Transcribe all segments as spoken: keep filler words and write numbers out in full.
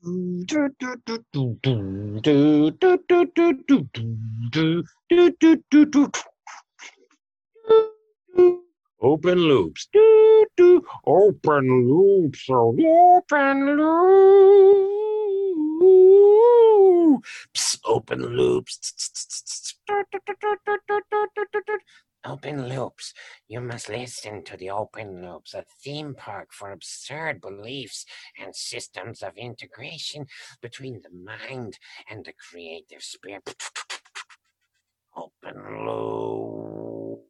Open loops. Do, do. Open loops. Open loops. Open loops. Open loops. You must listen to the open loops, a theme park for absurd beliefs and systems of integration between the mind and the creative spirit. Open loops.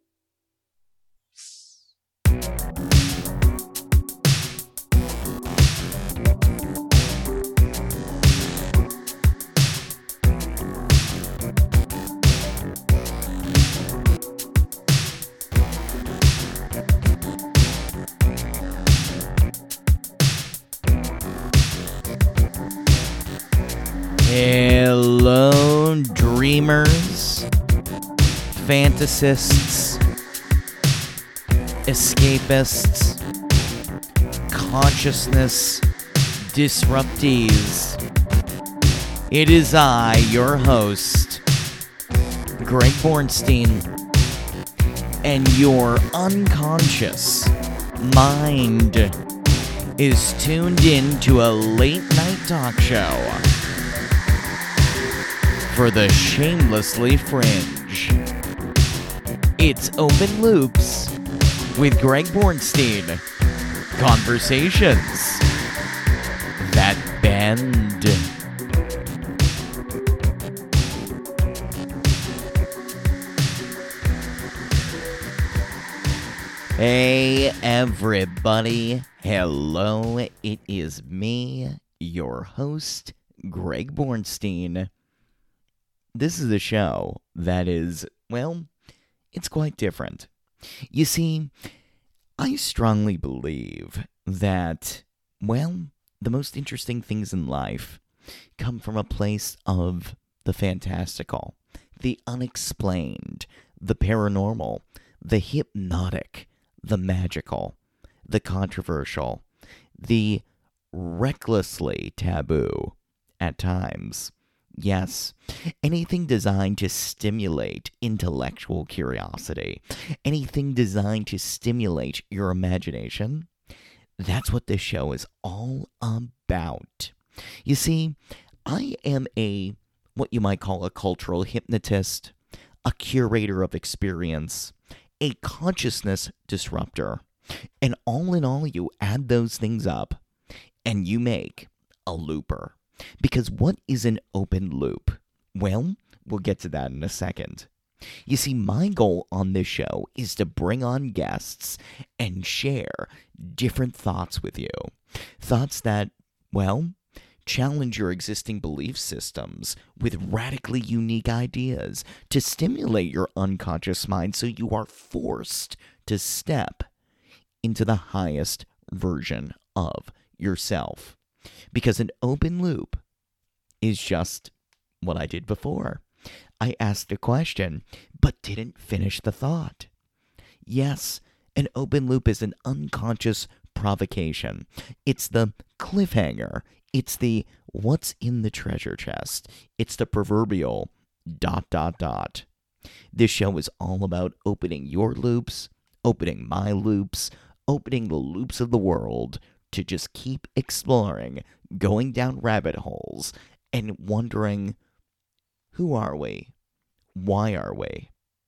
Hello, dreamers, fantasists, escapists, consciousness disruptees. It is I, your host, Greg Bornstein, and your unconscious mind is tuned in to a late night talk show for the shamelessly fringe. It's Open Loops with Greg Bornstein. Conversations that bend. Hey everybody, hello, it is me, your host, Greg Bornstein. This is a show that is, well, it's quite different. You see, I strongly believe that, well, the most interesting things in life come from a place of the fantastical, the unexplained, the paranormal, the hypnotic, the magical, the controversial, the recklessly taboo at times. Yes, anything designed to stimulate intellectual curiosity, anything designed to stimulate your imagination, that's what this show is all about. You see, I am a, what you might call a cultural hypnotist, a curator of experience, a consciousness disruptor, and all in all, you add those things up, and you make a looper. Because what is an open loop? Well, we'll get to that in a second. You see, my goal on this show is to bring on guests and share different thoughts with you. Thoughts that, well, challenge your existing belief systems with radically unique ideas to stimulate your unconscious mind so you are forced to step into the highest version of yourself. Because an open loop is just what I did before. I asked a question, but didn't finish the thought. Yes, an open loop is an unconscious provocation. It's the cliffhanger. It's the what's in the treasure chest. It's the proverbial dot, dot, dot. This show is all about opening your loops, opening my loops, opening the loops of the world to just keep exploring, going down rabbit holes, and wondering, who are we? Why are we?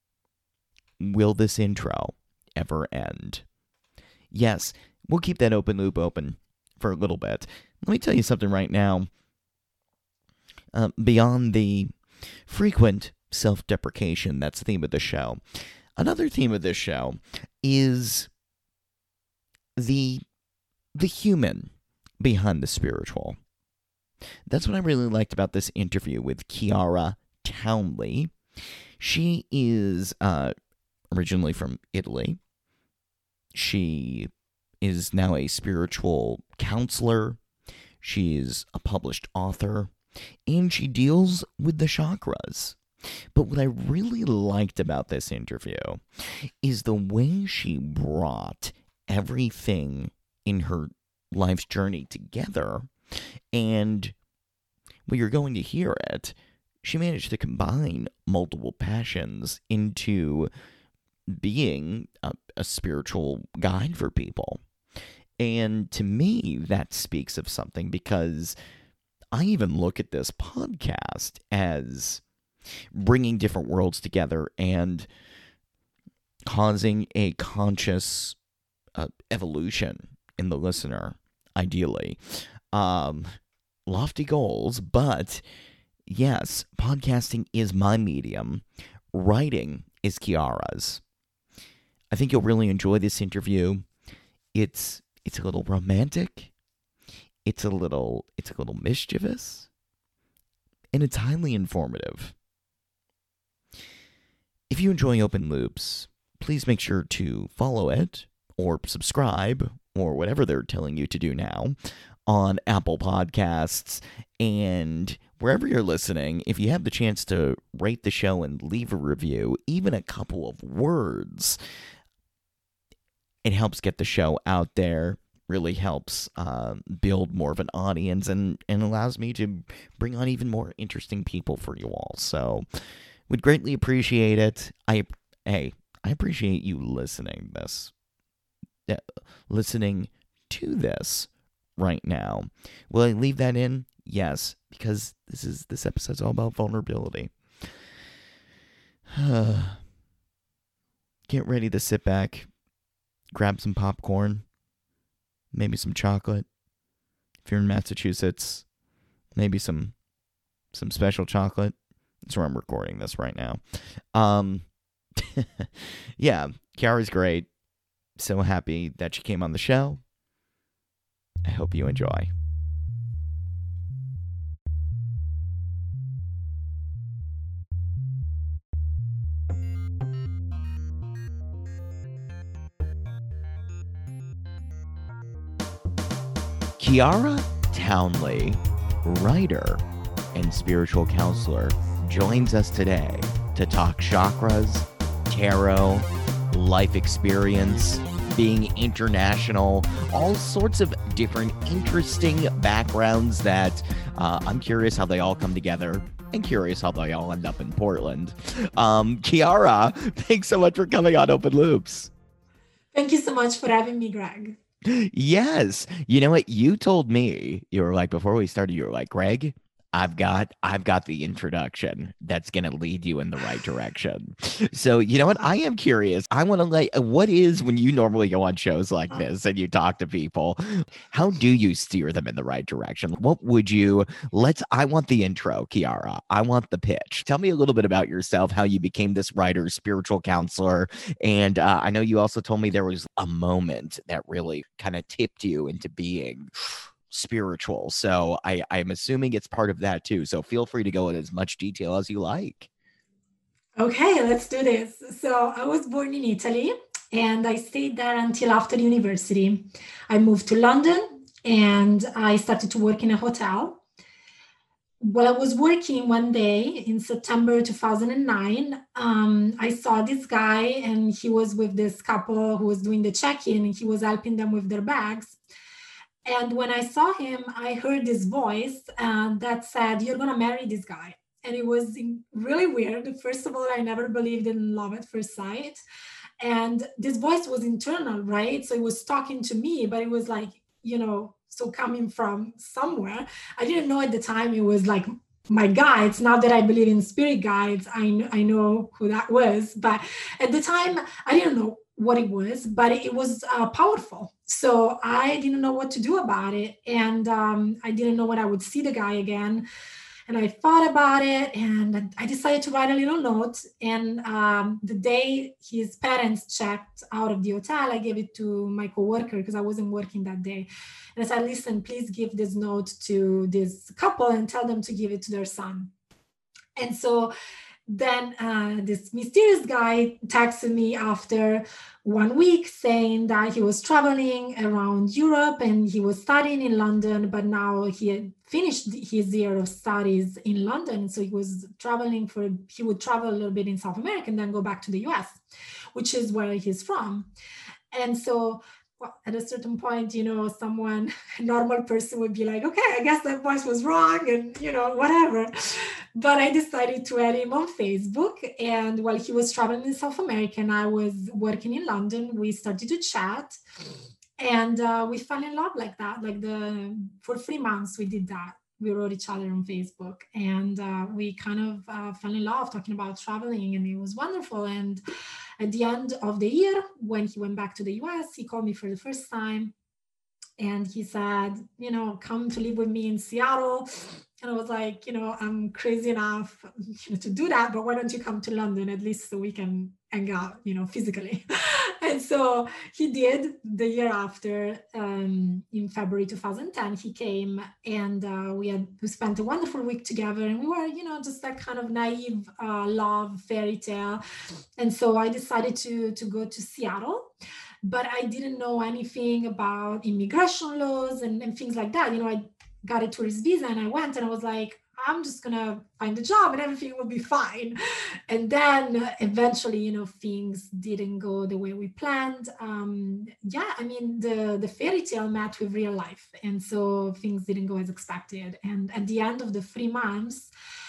Will this intro ever end? Yes, we'll keep that open loop open for a little bit. Let me tell you something right now. Uh, beyond the frequent self-deprecation that's the theme of the show, another theme of this show is the the human behind the spiritual. That's what I really liked about this interview with Chiara Townley. She is uh, originally from Italy. She is now a spiritual counselor. She's a published author. And she deals with the chakras. But what I really liked about this interview is the way she brought everything in her life's journey together And well, you're going to hear it. She managed to combine multiple passions into being a, a spiritual guide for people. And to me, that speaks of something, because I even look at this podcast as bringing different worlds together and causing a conscious uh, evolution in the listener, ideally. Um, lofty goals, but yes, podcasting is my medium. Writing is Kiara's. I think you'll really enjoy this interview. It's it's a little romantic. It's a little it's a little mischievous. And it's highly informative. If you enjoy Open Loops, please make sure to follow it or subscribe or whatever they're telling you to do now on Apple Podcasts and wherever you're listening. If you have the chance to rate the show and leave a review, even a couple of words, it helps get the show out there, really helps uh, build more of an audience, and, and allows me to bring on even more interesting people for you all. So we'd greatly appreciate it. I Hey, I appreciate you listening this, uh, listening to this right now. Will I leave that in? Yes, because this is this episode's all about vulnerability. Get ready to sit back, grab some popcorn, maybe some chocolate. If you're in Massachusetts, maybe some some special chocolate. That's where I'm recording this right now. Um, yeah, Kiara's great. So happy that she came on the show. I hope you enjoy. Kiara Townley, writer and spiritual counselor, joins us today to talk chakras, tarot, life experience, being international, all sorts of different interesting backgrounds that uh, I'm curious how they all come together and curious how they all end up in Portland. Um, Kiara, thanks so much for coming on Open Loops. Thank you so much for having me, Greg. Yes. You know what? You told me, you were like, before we started, you were like, Greg, I've got I've got the introduction that's going to lead you in the right direction. So, you know what? I am curious. I want to like, what is, when you normally go on shows like this and you talk to people, how do you steer them in the right direction? What would you, let's, I want the intro, Kiara. I want the pitch. Tell me a little bit about yourself, how you became this writer, spiritual counselor. And uh, I know you also told me there was a moment that really kind of tipped you into being spiritual. So I, I'm assuming it's part of that too. So feel free to go in as much detail as you like. Okay, let's do this. So I was born in Italy and I stayed there until after university. I moved to London and I started to work in a hotel. While I was working one day in September two thousand nine, um, I saw this guy and he was with this couple who was doing the check-in and he was helping them with their bags. And when I saw him, I heard this voice uh, that said, "You're going to marry this guy." And it was really weird. First of all, I never believed in love at first sight. And this voice was internal, right? So it was talking to me, but it was like, you know, so coming from somewhere. I didn't know at the time it was like my guides. Now that I believe in spirit guides, I, kn- I know who that was. But at the time, I didn't know what it was, but it was uh, powerful. So I didn't know what to do about it. And um, I didn't know when I would see the guy again. And I thought about it and I decided to write a little note. And um, the day his parents checked out of the hotel, I gave it to my coworker because I wasn't working that day. And I said, "Listen, please give this note to this couple and tell them to give it to their son." And so then uh, this mysterious guy texted me after one week saying that he was traveling around Europe and he was studying in London, but now he had finished his year of studies in London. So he was traveling for, he would travel a little bit in South America and then go back to the U S, which is where he's from. And so well, at a certain point, you know, someone, a normal person would be like, okay, I guess that voice was wrong and, you know, whatever. But I decided to add him on Facebook. And while he was traveling in South America and I was working in London, we started to chat. And uh, we fell in love like that. Like the for three months, we did that. We wrote each other on Facebook, and uh, we kind of uh, fell in love talking about traveling, and it was wonderful. And at the end of the year, when he went back to the U S, he called me for the first time, and he said, you know, come to live with me in Seattle. And I was like, you know, I'm crazy enough, you know, to do that, but why don't you come to London at least so we can hang out, you know, physically. And so he did. The year after, um, in February two thousand ten, he came, and uh, we had we spent a wonderful week together, and we were, you know, just that kind of naive uh, love fairy tale. And so I decided to to go to Seattle, but I didn't know anything about immigration laws and, and things like that. You know, I got a tourist visa and I went, and I was like, I'm just gonna find a job and everything will be fine. And then eventually, you know, things didn't go the way we planned. Um, yeah, I mean, the, the fairy tale met with real life. And so things didn't go as expected. And at the end of the three months,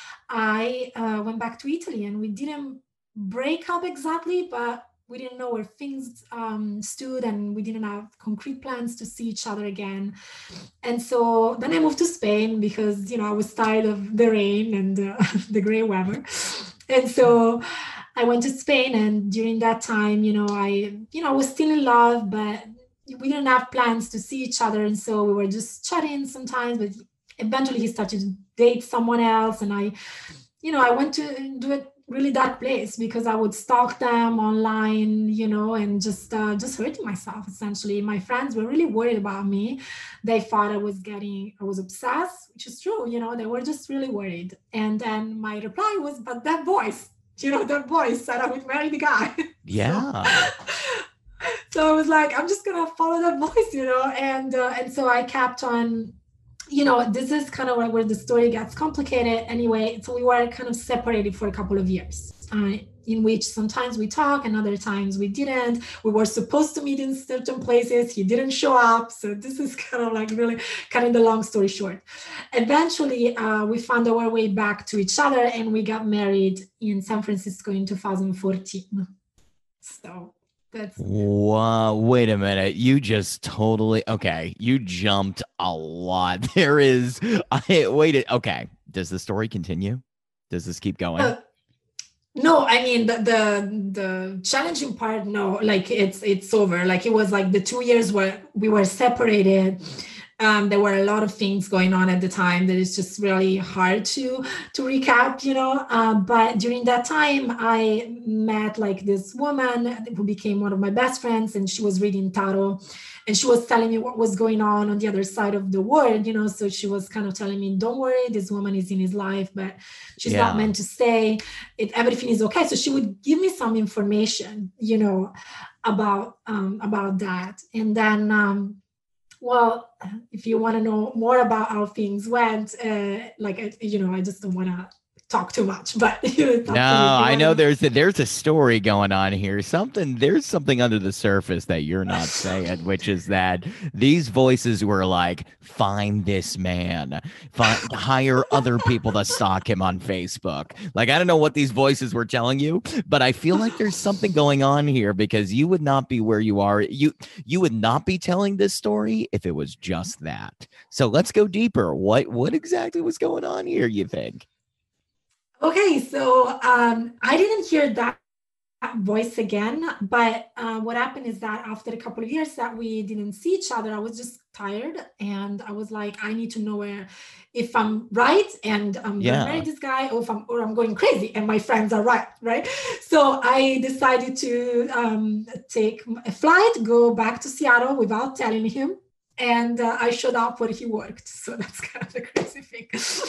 I uh, went back to Italy, and we didn't break up exactly, but we didn't know where things um, stood, and we didn't have concrete plans to see each other again. And so then I moved to Spain because, you know, I was tired of the rain and uh, the gray weather. And so I went to Spain, and during that time, you know, I, you know, I was still in love, but we didn't have plans to see each other. And so we were just chatting sometimes, but eventually he started to date someone else. And I, you know, I went to do it really dark place because I would stalk them online, you know, and just uh, just hurting myself, essentially. My friends were really worried about me. They thought I was getting, I was obsessed, which is true, you know, they were just really worried. And then my reply was, but that voice, you know, that voice said I would marry the guy. Yeah. so, so I was like, I'm just going to follow that voice, you know, and uh, and so I kept on, you know, this is kind of where the story gets complicated anyway. So we were kind of separated for a couple of years, uh, in which sometimes we talk and other times we didn't. We were supposed to meet in certain places. He didn't show up. So this is kind of like really kind of the long story short. Eventually, uh, we found our way back to each other, and we got married in San Francisco in two thousand fourteen. So that's wow, wait a minute. You just totally okay. You jumped a lot. There is I waited. Okay. Does the story continue? Does this keep going? Uh, no, I mean the, the the challenging part, no, like it's it's over. Like it was like the two years where we were separated. Um, there were a lot of things going on at the time that is just really hard to to recap, you know. Uh, but during that time, I met like this woman who became one of my best friends, and she was reading tarot, and she was telling me what was going on on the other side of the world, you know. So she was kind of telling me, "Don't worry, this woman is in his life, but she's Yeah. not meant to stay. It everything is okay." So she would give me some information, you know, about um, about that, and then. Um, Well, if you want to know more about how things went, uh, like, you know, I just don't want to talk too much, but you know, it's up to you if No, you I wanna know there's a, there's a story going on here. Something there's something under the surface that you're not saying, which is that these voices were like, find this man, find, hire other people to stalk him on Facebook. Like, I don't know what these voices were telling you, but I feel like there's something going on here because you would not be where you are. You you would not be telling this story if it was just that. So let's go deeper. What what exactly was going on here, you think? Okay, so um, I didn't hear that voice again, but uh, what happened is that after a couple of years that we didn't see each other, I was just tired, and I was like, I need to know where, if I'm right and I'm Yeah. gonna marry this guy, or if I'm or I'm going crazy and my friends are right, right? So I decided to um, take a flight, go back to Seattle without telling him. And uh, I showed up where he worked. So that's kind of the crazy thing.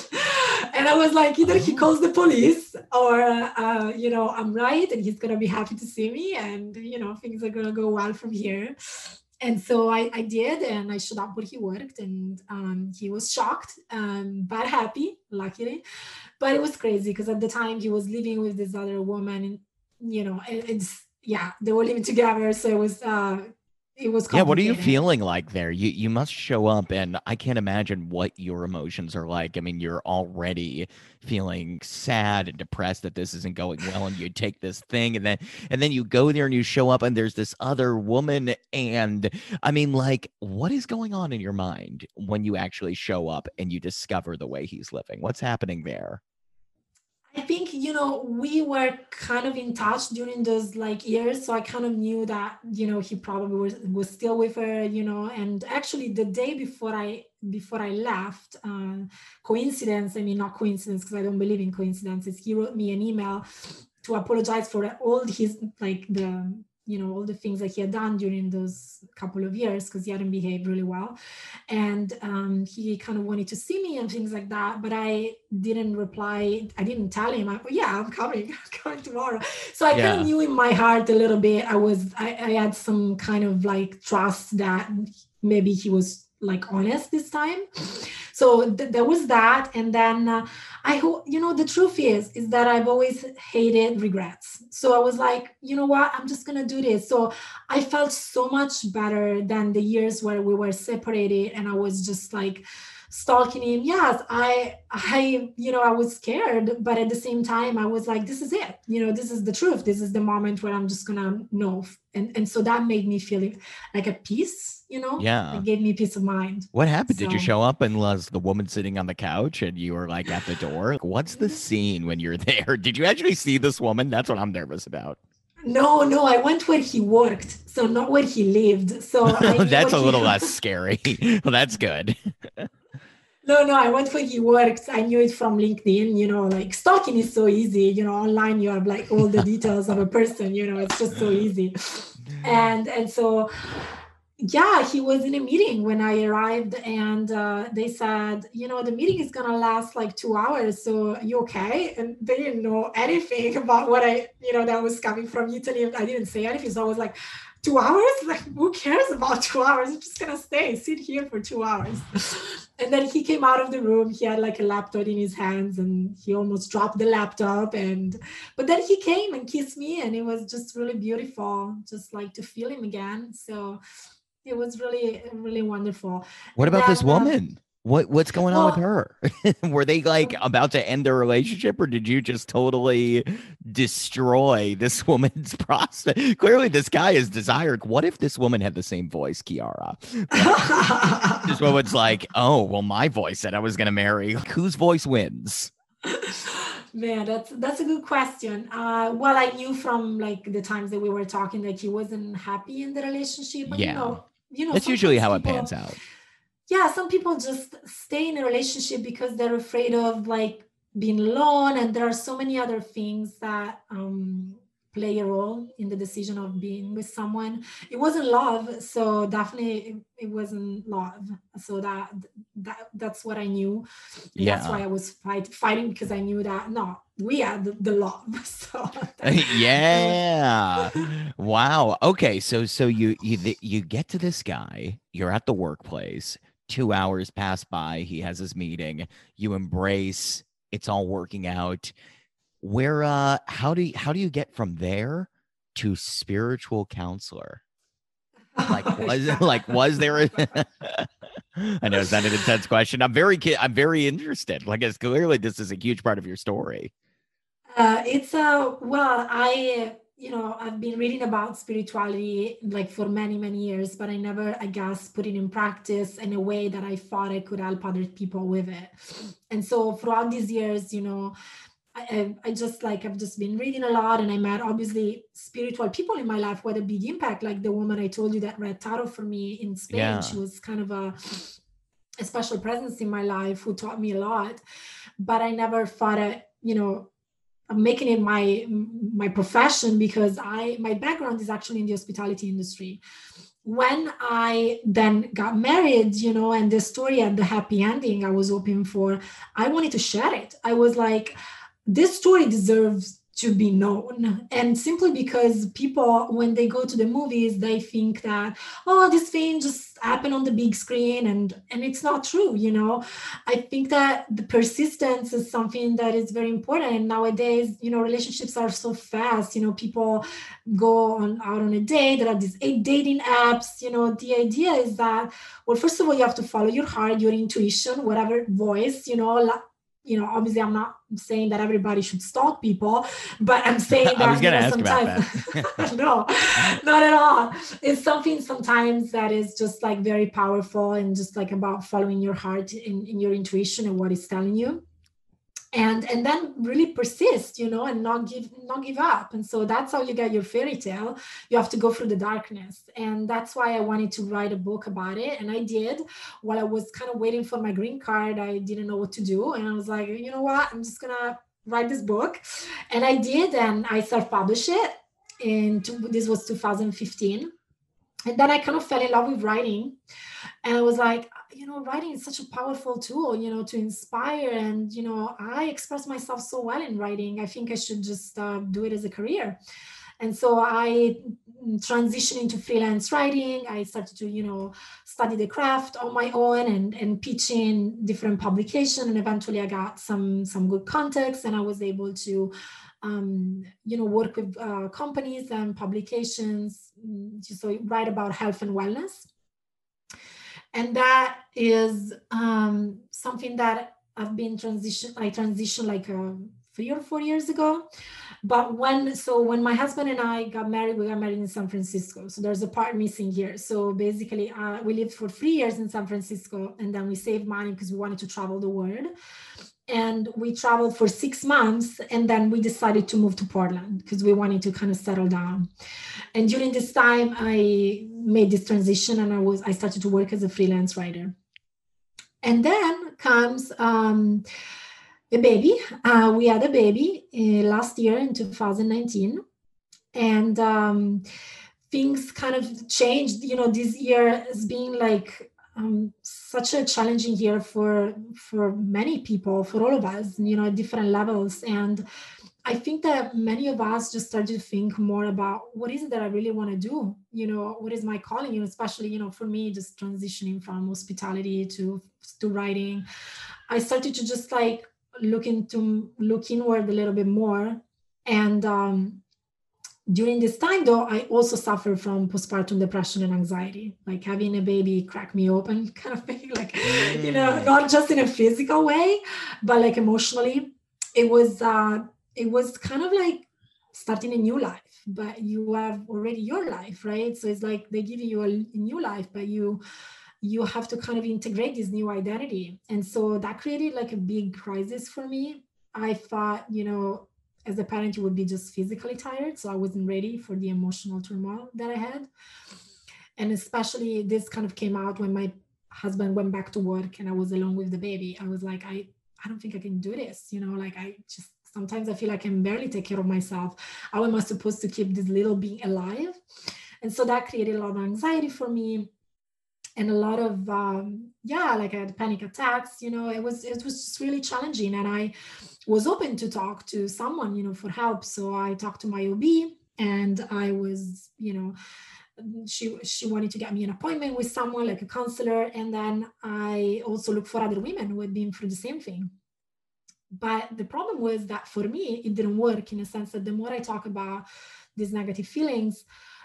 And I was like, either he calls the police or, uh, you know, I'm right and he's going to be happy to see me. And, you know, things are going to go well from here. And so I, I did, and I showed up where he worked, and um, he was shocked, um, but happy, luckily. But it was crazy because at the time he was living with this other woman, and, you know, it, it's, yeah, they were living together. So it was, uh, it was Yeah, what are you complicated. feeling like there? You you must show up, and I can't imagine what your emotions are like. I mean, you're already feeling sad and depressed that this isn't going well, and you take this thing, and then and then you go there and you show up, and there's this other woman, and I mean, like, what is going on in your mind when you actually show up and you discover the way he's living? What's happening there? I think, you know, we were kind of in touch during those like years. So I kind of knew that, you know, he probably was, was still with her, you know, and actually the day before I, before I left, uh, coincidence, I mean, not coincidence, because I don't believe in coincidences. He wrote me an email to apologize for all his, like the, you know, all the things that he had done during those couple of years, because he hadn't behaved really well. And um, he kind of wanted to see me and things like that, but I didn't reply. I didn't tell him, I, oh, yeah, I'm coming, I'm coming tomorrow. So I Yeah. kind of knew in my heart a little bit, I was, I, I had some kind of like trust that maybe he was like honest this time. So th- there was that. And then uh, I hope, you know, the truth is, is that I've always hated regrets. So I was like, you know what, I'm just going to do this. So I felt so much better than the years where we were separated and I was just like stalking him. Yes, I, I, you know, I was scared, but at the same time, I was like, this is it. You know, this is the truth. This is the moment where I'm just going to know. And, and so that made me feel like at peace, you know, Yeah. it gave me peace of mind. What happened? So, Did you show up and was the woman sitting on the couch and you were like at the door? Like, what's the scene when you're there? Did you actually see this woman? That's what I'm nervous about. No, no, I went where he worked, so not where he lived. So I that's a he, little less scary. Well, that's good. No, no, I went where he works. I knew it from LinkedIn, you know, like stalking is so easy, you know, online you have like all the details of a person, you know, it's just so easy. And and so yeah, he was in a meeting when I arrived and uh, they said, you know, the meeting is going to last like two hours. So you okay? And they didn't know anything about what I, you know, that was coming from Italy. I didn't say anything. So I was like, two hours? Like, who cares about two hours? I'm just going to stay, sit here for two hours. And then he came out of the room. He had like a laptop in his hands and he almost dropped the laptop. And, but then he came and kissed me and it was just really beautiful, just like to feel him again. So it was really, really wonderful. What and about then, this woman? Uh, what What's going well, on with her? Were they like about to end their relationship, or did you just totally destroy this woman's prospect? Clearly, this guy is desired. What if this woman had the same voice, Chiara? Like, this woman's like, oh, well, my voice said I was going to marry. Whose voice wins? Man, that's that's a good question. Uh, well, I knew from like the times that we were talking that he wasn't happy in the relationship. But, Yeah. you know, you know, that's usually how people, it pans out. Yeah, some people just stay in a relationship because they're afraid of like being alone, and there are so many other things that um, play a role in the decision of being with someone. It wasn't love, so definitely it, it wasn't love. So that that that's what I knew. And Yeah. That's why I was fight, fighting because I knew that no, we had the, the love. So yeah. Wow. Okay. So so you you you get to this guy. You're at the workplace. Two hours pass by. He has his meeting. You embrace. It's all working out. Where uh how do you, how do you get from there to spiritual counselor? Like was like was there a I know, is that an intense question? I'm very I'm very interested. Like, it's clearly this is a huge part of your story. Uh, it's a uh, well, I you know I've been reading about spirituality like for many many years, but I never, I guess, put it in practice in a way that I thought I could help other people with it. And so throughout these years, you know, I, I just like I've just been reading a lot, and I met obviously spiritual people in my life who had a big impact. Like the woman I told you that read tarot for me in Spain, yeah. She was kind of a, a special presence in my life who taught me a lot. But I never thought it, you know, I'm making it my my profession because I my background is actually in the hospitality industry. When I then got married, you know, and the story had the happy ending I was hoping for, I wanted to share it. I was like, this story deserves to be known. And simply because people, when they go to the movies, they think that, oh, this thing just happened on the big screen, and and it's not true. You know, I think that the persistence is something that is very important. And nowadays, you know, relationships are so fast. You know, people go on out on a date. There are these eight dating apps. You know, the idea is that, well, first of all, you have to follow your heart, your intuition, whatever voice, you know, you know, obviously I'm not saying that everybody should stalk people, but I'm saying that I was going to know, ask sometimes, about that. no, not at all. It's something sometimes that is just like very powerful, and just like about following your heart in, in your intuition and what it's telling you. And, and then really persist, you know, and not give not give up. And so that's how you get your fairy tale. You have to go through the darkness. And that's why I wanted to write a book about it. And I did. While I was kind of waiting for my green card, I didn't know what to do. And I was like, you know what, I'm just gonna write this book. And I did, and I self-published it. And this was two thousand fifteen. And then I kind of fell in love with writing. And I was like, you know, writing is such a powerful tool, you know, to inspire. And, you know, I express myself so well in writing. I think I should just uh, do it as a career. And so I transitioned into freelance writing. I started to, you know, study the craft on my own, and, and pitch in different publications. And eventually I got some, some good contacts, and I was able to Um, you know, work with uh, companies and publications, so write about health and wellness. And that is um, something that I've been transition. I transitioned like uh, three or four years ago. But when, so when my husband and I got married, we got married in San Francisco. So there's a part missing here. So basically uh, we lived for three years in San Francisco, and then we saved money because we wanted to travel the world. And we traveled for six months, and then we decided to move to Portland because we wanted to kind of settle down. And during this time, I made this transition, and I was I started to work as a freelance writer. And then comes um, a baby. Uh, we had a baby uh, last year in two thousand nineteen, and um, things kind of changed. You know, this year has been like Um, such a challenging year for for many people, for all of us, you know, at different levels. And I think that many of us just started to think more about what is it that I really want to do? You know, what is my calling? You know, especially, you know, for me, just transitioning from hospitality to to writing, I started to just like look into look inward a little bit more. And um during this time, though, I also suffer from postpartum depression and anxiety, like having a baby cracked me open kind of thing, like, mm. you know, not just in a physical way, but like emotionally. It was, uh, it was kind of like starting a new life, but you have already your life, right? So it's like they give you a, a new life, but you, you have to kind of integrate this new identity. And so that created like a big crisis for me. I thought, you know, as a parent, you would be just physically tired. So I wasn't ready for the emotional turmoil that I had. And especially this kind of came out when my husband went back to work and I was alone with the baby. I was like, I, I don't think I can do this. You know, like I just, sometimes I feel like I can barely take care of myself. How am I supposed to keep this little being alive? And so that created a lot of anxiety for me. And a lot of, um, yeah, like I had panic attacks, you know, it was, it was just really challenging. And I was open to talk to someone, you know, for help. So I talked to my O B, and I was, you know, she, she wanted to get me an appointment with someone like a counselor. And then I also looked for other women who had been through the same thing. But the problem was that for me, it didn't work, in a sense that the more I talk about these negative feelings,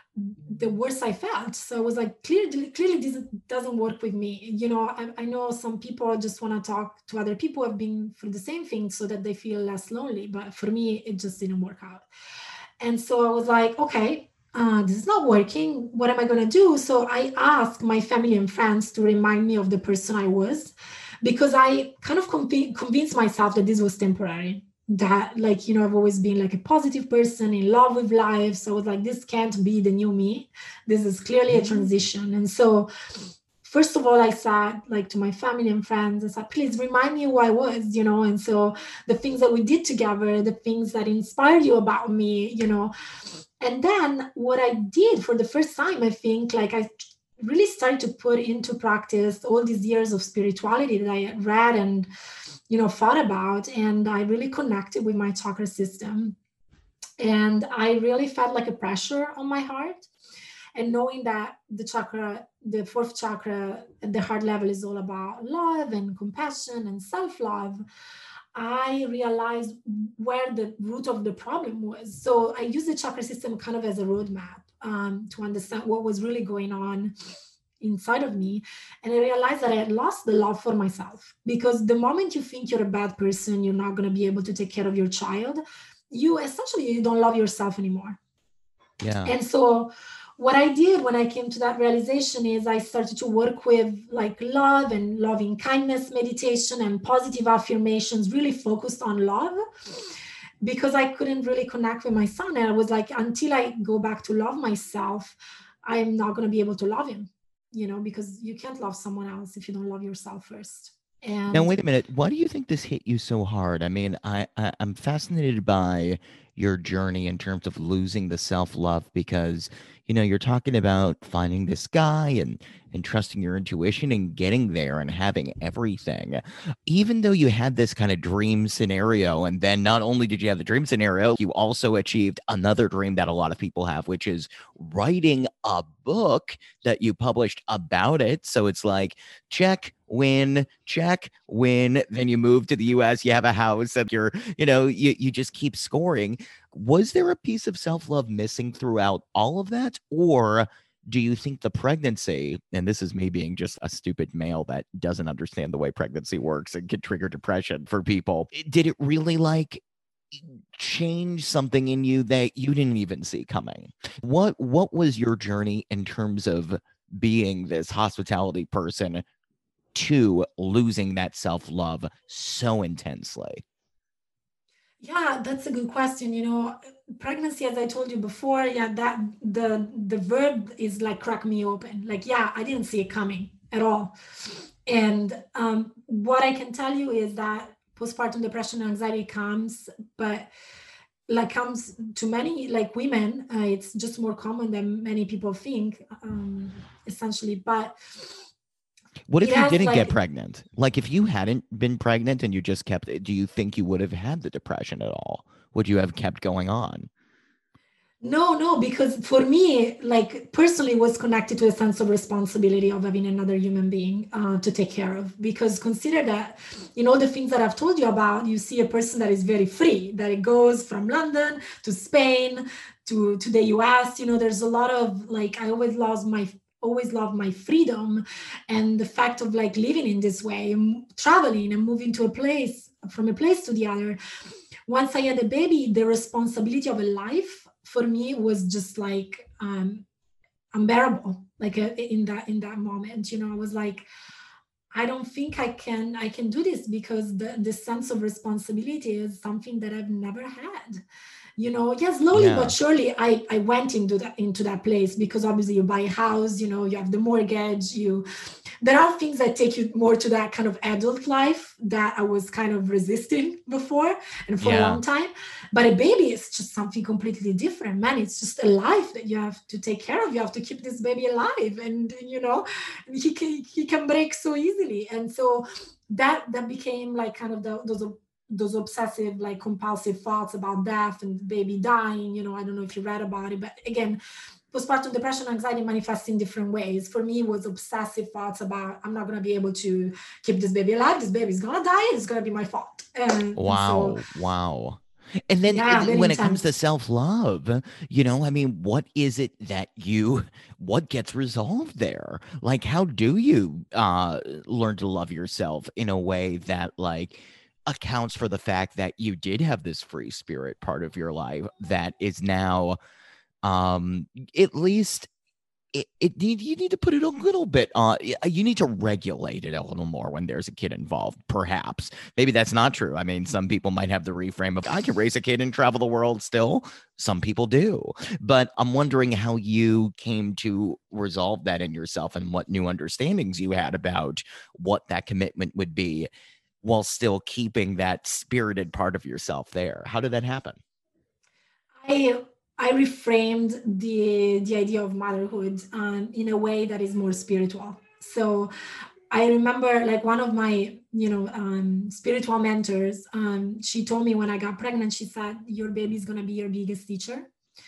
the worse I felt. So I was like, clearly, clearly this doesn't work with me. You know, I, I know some people just want to talk to other people who have been through the same thing so that they feel less lonely. But for me, it just didn't work out. And so I was like, okay, uh, this is not working. What am I going to do? So I asked my family and friends to remind me of the person I was, because I kind of conv- convinced myself that this was temporary. That, like, you know, I've always been like a positive person, in love with life. So I was like, this can't be the new me. This is clearly a transition. And so first of all, I said, like, to my family and friends, I said, please remind me who I was, you know. And so the things that we did together, the things that inspired you about me, you know. And then what I did for the first time, I think, like, I really started to put into practice all these years of spirituality that I had read and, you know, thought about. And I really connected with my chakra system. And I really felt like a pressure on my heart. And knowing that the chakra, the fourth chakra at the heart level is all about love and compassion and self-love, I realized where the root of the problem was. So I used the chakra system kind of as a roadmap um, to understand what was really going on inside of me. And I realized that I had lost the love for myself, because the moment you think you're a bad person, you're not going to be able to take care of your child, you essentially you don't love yourself anymore. Yeah. And so what I did when I came to that realization is I started to work with like love and loving kindness meditation and positive affirmations, really focused on love, because I couldn't really connect with my son. And I was like, until I go back to love myself, I'm not going to be able to love him, you know, because you can't love someone else if you don't love yourself first. And now, wait a minute. Why do you think this hit you so hard? I mean, I, I I'm fascinated by your journey in terms of losing the self-love, because you know you're talking about finding this guy and and trusting your intuition and getting there and having everything. Even though you had this kind of dream scenario, and then not only did you have the dream scenario, you also achieved another dream that a lot of people have, which is writing a book that you published about it. So it's like, check, win, check, win. Then you move to the U S, you have a house, and you're, you know, you, you just keep scoring. Was there a piece of self-love missing throughout all of that? Or do you think the pregnancy, and this is me being just a stupid male that doesn't understand the way pregnancy works and can trigger depression for people, did it really like change something in you that you didn't even see coming? What what was your journey in terms of being this hospitality person to losing that self-love so intensely? yeah, that's a good question. You know, pregnancy, as I told you before, yeah, that the the verb is like crack me open. Like, yeah, I didn't see it coming at all. And um, what I can tell you is that postpartum depression and anxiety comes, but like comes to many like women. Uh, it's just more common than many people think, um, essentially. But What it if you has didn't get like pregnant? Like if you hadn't been pregnant and you just kept it, do you think you would have had the depression at all? Would you have kept going on? No, no, because for me, like personally, was connected to a sense of responsibility of having another human being uh, to take care of. Because consider that in all the things that I've told you about, you see a person that is very free, that it goes from London to Spain to to the U S. You know, there's a lot of like I always lost my always loved my freedom, and the fact of like living in this way, m- traveling and moving to a place from a place to the other. Once I had a baby, the responsibility of a life for me was just like um, unbearable. Like uh, in that in that moment, you know, I was like, I don't think I can I can do this, because the the sense of responsibility is something that I've never had. You know, yeah, slowly but Yeah. surely I I went into that into that place, because obviously you buy a house, you know, you have the mortgage, you there are things that take you more to that kind of adult life that I was kind of resisting before and for a Yeah. long time. But a baby is just something completely different, man. It's just a life that you have to take care of. You have to keep this baby alive, and you know, he can he can break so easily. And so that that became like kind of the, those those obsessive like compulsive thoughts about death and baby dying. You know, I don't know if you read about it, but again, postpartum depression anxiety manifests in different ways. For me, it was obsessive thoughts about I'm not going to be able to keep this baby alive, this baby's going to die, it's going to be my fault. And, and so Wow. Wow. And then yeah, it- very when it comes to intense. self-love, you know, I mean, what is it that you, what gets resolved there? Like, how do you uh learn to love yourself in a way that like accounts for the fact that you did have this free spirit part of your life that is now um at least it, it need you need to put it a little bit on uh, you need to regulate it a little more when there's a kid involved, perhaps. Maybe that's not true. I mean, some people might have the reframe of I can raise a kid and travel the world still. Some people do. But I'm wondering how you came to resolve that in yourself and what new understandings you had about what that commitment would be while still keeping that spirited part of yourself there. How did that happen? I I reframed the the idea of motherhood um, in a way that is more spiritual. So I remember like one of my, you know, um, spiritual mentors, um, she told me when I got pregnant, she said, your baby is going to be your biggest teacher.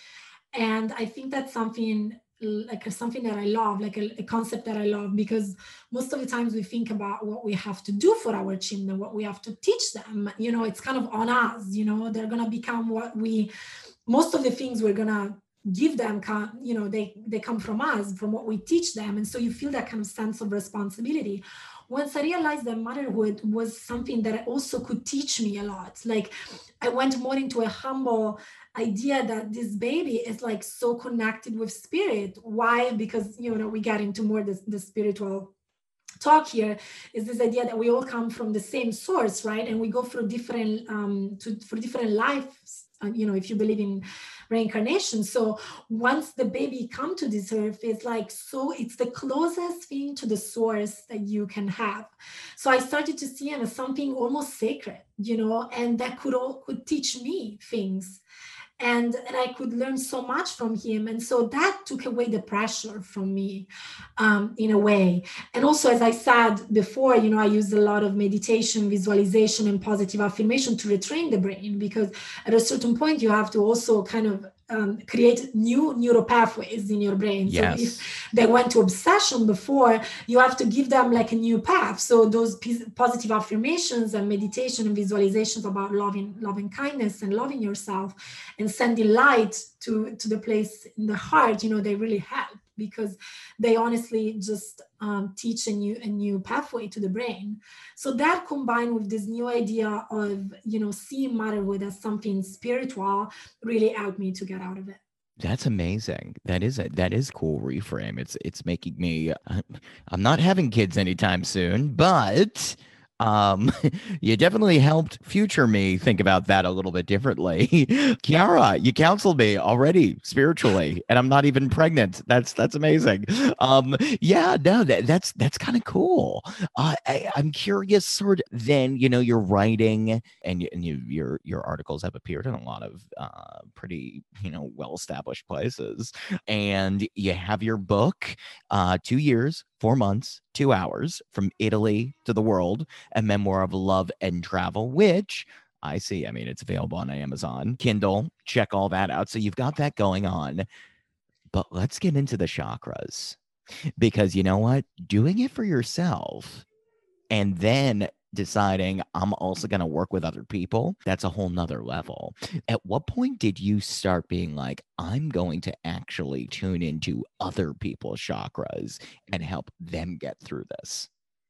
And I think that's something like something that I love, like a, a concept that I love, because most of the times we think about what we have to do for our children, what we have to teach them, you know, it's kind of on us, you know, they're going to become what we, most of the things we're going to give them, come, you know, they, they come from us, from what we teach them. And so you feel that kind of sense of responsibility. Once I realized that motherhood was something that also could teach me a lot, like I went more into a humble idea that this baby is like so connected with spirit. Why? Because, you know, we got into more the, the spiritual talk here, is this idea that we all come from the same source, right? And we go through different, um, to, for different lives, uh, you know, if you believe in reincarnation. So once the baby come to this earth, it's like, so it's the closest thing to the source that you can have. So I started to see him as something almost sacred, you know, and that could all could teach me things. And, and I could learn so much from him. And so that took away the pressure from me, um, in a way. And also, as I said before, you know, I used a lot of meditation, visualization, and positive affirmation to retrain the brain, because at a certain point, you have to also kind of um, create new neural pathways in your brain. Yes. So if they went to obsession before, you have to give them like a new path. So those p- positive affirmations and meditation and visualizations about loving, loving kindness and loving yourself and sending light to, to the place in the heart, you know, they really help, because they honestly just um, teach a new, a new pathway to the brain. So that combined with this new idea of, you know, seeing motherhood as something spiritual really helped me to get out of it. That's amazing. That is a that is cool reframe. It's it's making me. Uh, I'm not having kids anytime soon, but um, you definitely helped future me think about that a little bit differently. Chiara, you counseled me already spiritually, and I'm not even pregnant. That's that's amazing. Um, yeah, no, that, that's that's kind of cool. Uh, I, I'm curious, sort of. Then you know, you're writing, and, you, and you, your your articles have appeared in a lot of uh, pretty you know well established places, and you have your book, uh, two years, four months, two hours, from Italy to the world, a memoir of love and travel, which I see. I mean, it's available on Amazon, Kindle. Check all that out. So you've got that going on. But let's get into the chakras, because you know what? Doing it for yourself and then deciding I'm also going to work with other people, that's a whole nother level. At what point did you start being like, I'm going to actually tune into other people's chakras and help them get through this?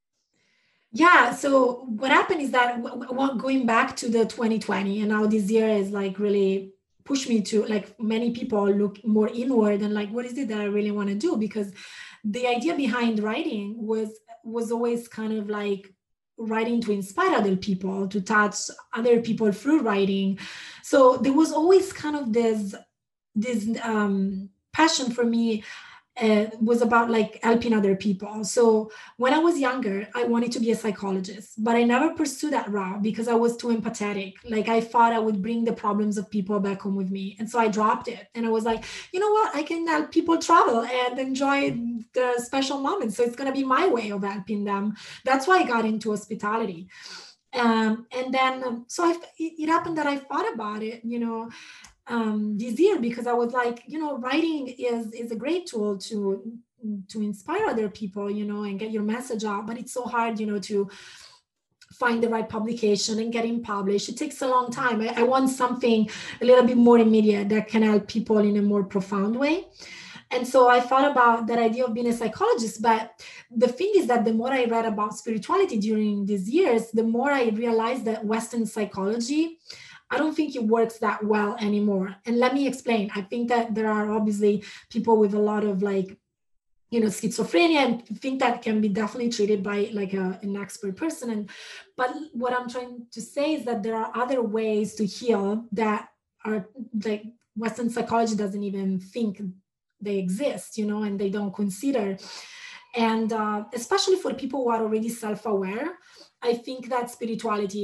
Yeah. So what happened is that w- w- going back to the twenty twenty, and now this year is like really pushed me to, like, many people look more inward and like, what is it that I really want to do? Because the idea behind writing was was always kind of like writing to inspire other people, to touch other people through writing. So there was always kind of this this um, passion for me, uh, was about like helping other people. So when I was younger, I wanted to be a psychologist, but I never pursued that route because I was too empathetic. Like I thought I would bring the problems of people back home with me. And so I dropped it. And I was like, you know what? I can help people travel and enjoy the special moments. So it's going to be my way of helping them. That's why I got into hospitality. Um, and then, um, so I, it, it happened that I thought about it, you know, um, this year, because I was like, you know, writing is is a great tool to to inspire other people, you know, and get your message out. But it's so hard, you know, to find the right publication and getting published. It takes a long time. I, I want something a little bit more immediate that can help people in a more profound way. And so I thought about that idea of being a psychologist. But the thing is that the more I read about spirituality during these years, the more I realized that Western psychology, I don't think it works that well anymore. And let me explain. I think that there are obviously people with a lot of like, you know, schizophrenia, and think that can be definitely treated by like a, an expert person. And but what I'm trying to say is that there are other ways to heal that are like Western psychology doesn't even think they exist, you know, and they don't consider. And uh, especially for people who are already self-aware, I think that spirituality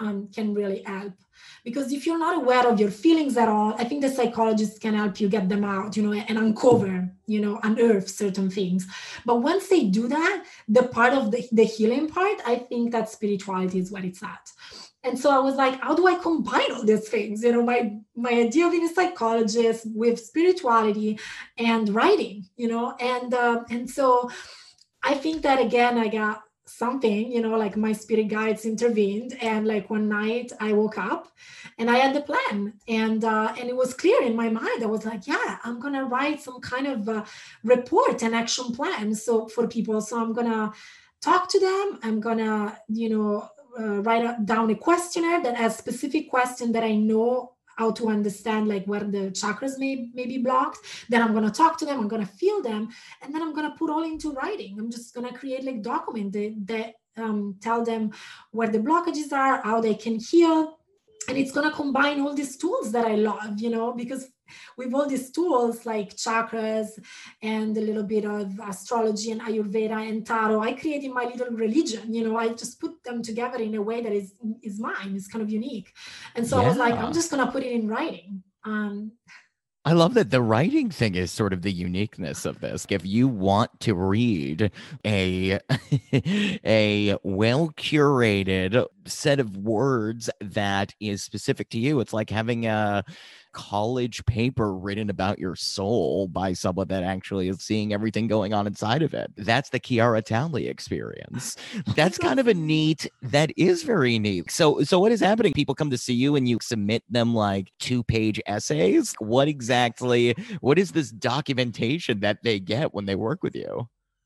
um, can really help. Because if you're not aware of your feelings at all, I think the psychologists can help you get them out, you know, and uncover, you know, unearth certain things. But once they do that, the part of the, the healing part, I think that spirituality is where it's at. And so I was like, how do I combine all these things? You know, my my idea of being a psychologist with spirituality and writing, you know, and uh, and so I think that again, I got something, you know, like my spirit guides intervened, and like one night I woke up and I had the plan, and uh, and it was clear in my mind. I was like, yeah, I'm gonna write some kind of uh, report and action plan so for people. So I'm gonna talk to them. I'm gonna, you know, uh, write down a questionnaire that has specific questions that I know how to understand, like where the chakras may, may be blocked. Then I'm going to talk to them, I'm going to feel them, and then I'm going to put all into writing. I'm just going to create like document that, that um, tell them where the blockages are, how they can heal. And it's going to combine all these tools that I love, you know, because with all these tools like chakras and a little bit of astrology and Ayurveda and tarot, I created my little religion, you know, I just put them together in a way that is, is mine, is kind of unique. And so yeah. I was like, I'm just going to put it in writing. Um, I love that the writing thing is sort of the uniqueness of this. If you want to read a a well-curated set of words that is specific to you, it's like having a college paper written about your soul by someone that actually is seeing everything going on inside of it. That's the Chiara Townley experience. That's kind of a neat, that is very neat. So, so what is happening? People come to see you and you submit them like two-page essays? What exactly, what is this documentation that they get when they work with you?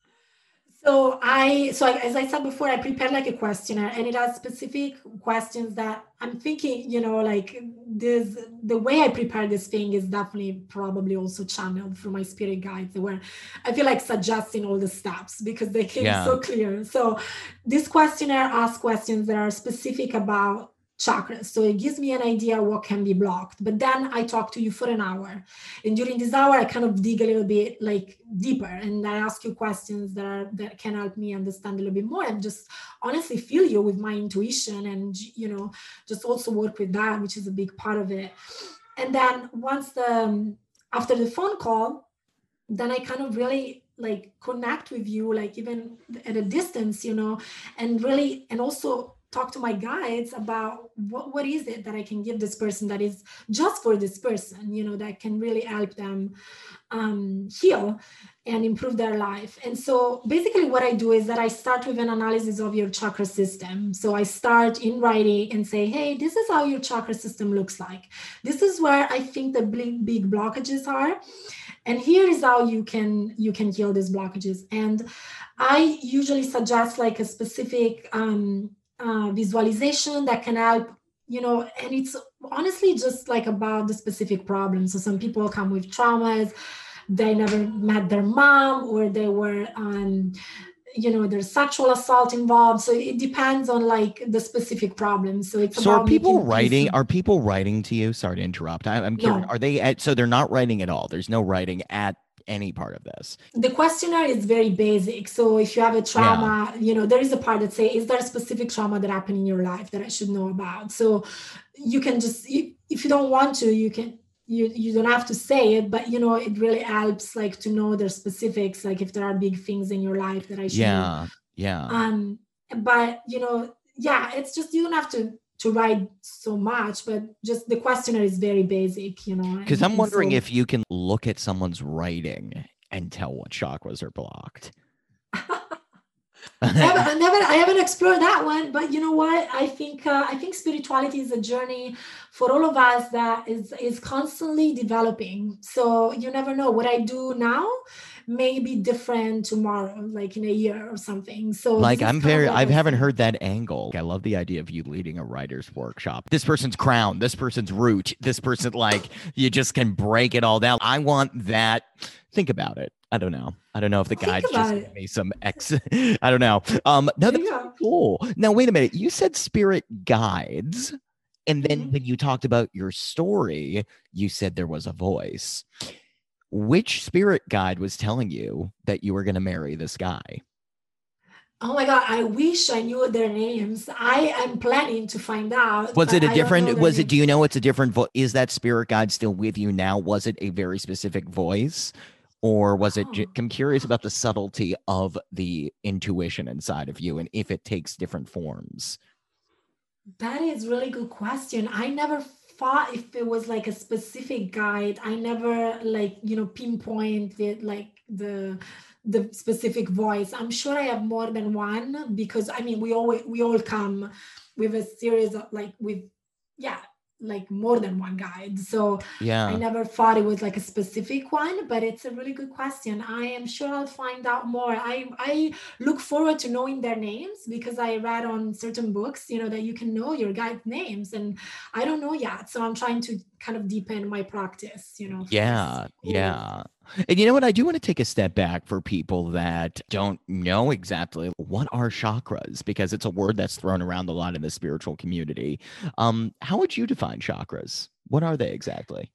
So I, so I, as I said before, I prepared like a questionnaire, and it has specific questions that I'm thinking, you know, like this, the way I prepare this thing is definitely probably also channeled through my spirit guides, where I feel like suggesting all the steps because they came yeah. so clear. So this questionnaire asks questions that are specific about chakras. So it gives me an idea what can be blocked. But then I talk to you for an hour. And during this hour, I kind of dig a little bit like deeper, and I ask you questions that are that can help me understand a little bit more and just honestly feel you with my intuition, and, you know, just also work with that, which is a big part of it. And then once the um, after the phone call, then I kind of really like connect with you, like even at a distance, you know, and really, and also talk to my guides about what, what is it that I can give this person that is just for this person, you know, that can really help them um, heal and improve their life. And so basically what I do is that I start with an analysis of your chakra system. So I start in writing and say, hey, this is how your chakra system looks like. This is where I think the big, big blockages are. And here is how you can you can heal these blockages. And I usually suggest like a specific um, uh, visualization that can help, you know, and it's honestly just like about the specific problem. So some people come with traumas, they never met their mom, or they were um, you know, there's sexual assault involved. So it depends on like the specific problem. So it's so about are people making writing? peace. Are people writing to you? Sorry to interrupt. I, I'm curious. No. Are they at? So they're not writing at all. There's no writing at any part of this. The questionnaire is very basic. So if you have a trauma, yeah. you know, there is a part that say, is there a specific trauma that happened in your life that I should know about? So you can just, if you don't want to, you can. You you don't have to say it, but, you know, it really helps like to know their specifics, like if there are big things in your life that I should yeah, know. Yeah. Um, but, you know, yeah, it's just, you don't have to, to write so much, but just the questionnaire is very basic, you know. Because I'm wondering so, if you can look at someone's writing and tell what chakras are blocked. I, haven't, I never, I haven't explored that one, but you know what? I think, uh, I think spirituality is a journey for all of us that is is constantly developing. So you never know. What I do now may be different tomorrow, like in a year or something. So like I'm very, I haven't heard that angle. I love the idea of you leading a writer's workshop. This person's crown, this person's root, this person, like you just can break it all down. I want that. Think about it. I don't know. I don't know if the guides just give me some X. I don't know. Um, no, that's yeah. cool. Now, wait a minute. You said spirit guides. And then mm-hmm. when you talked about your story, you said there was a voice. Which spirit guide was telling you that you were going to marry this guy? Oh my God, I wish I knew their names. I am planning to find out. Was it a different, was it, names. do you know it's a different voice? Is that spirit guide still with you now? Was it a very specific voice? Or was it, Oh. I'm curious about the subtlety of the intuition inside of you and if it takes different forms. That is really good question. I never thought if it was like a specific guide. I never like, you know, pinpoint it like the the specific voice. I'm sure I have more than one because I mean we all we all come with a series of like with yeah like more than one guide. So yeah, I never thought it was like a specific one, but it's a really good question. I am sure I'll find out more. I I look forward to knowing their names because I read on certain books, you know, that you can know your guide names, and I don't know yet. So I'm trying to kind of deepen my practice, you know. Yeah, yeah. And you know what? I do want to take a step back for people that don't know exactly what are chakras, because it's a word that's thrown around a lot in the spiritual community. Um, how would you define chakras? What are they exactly?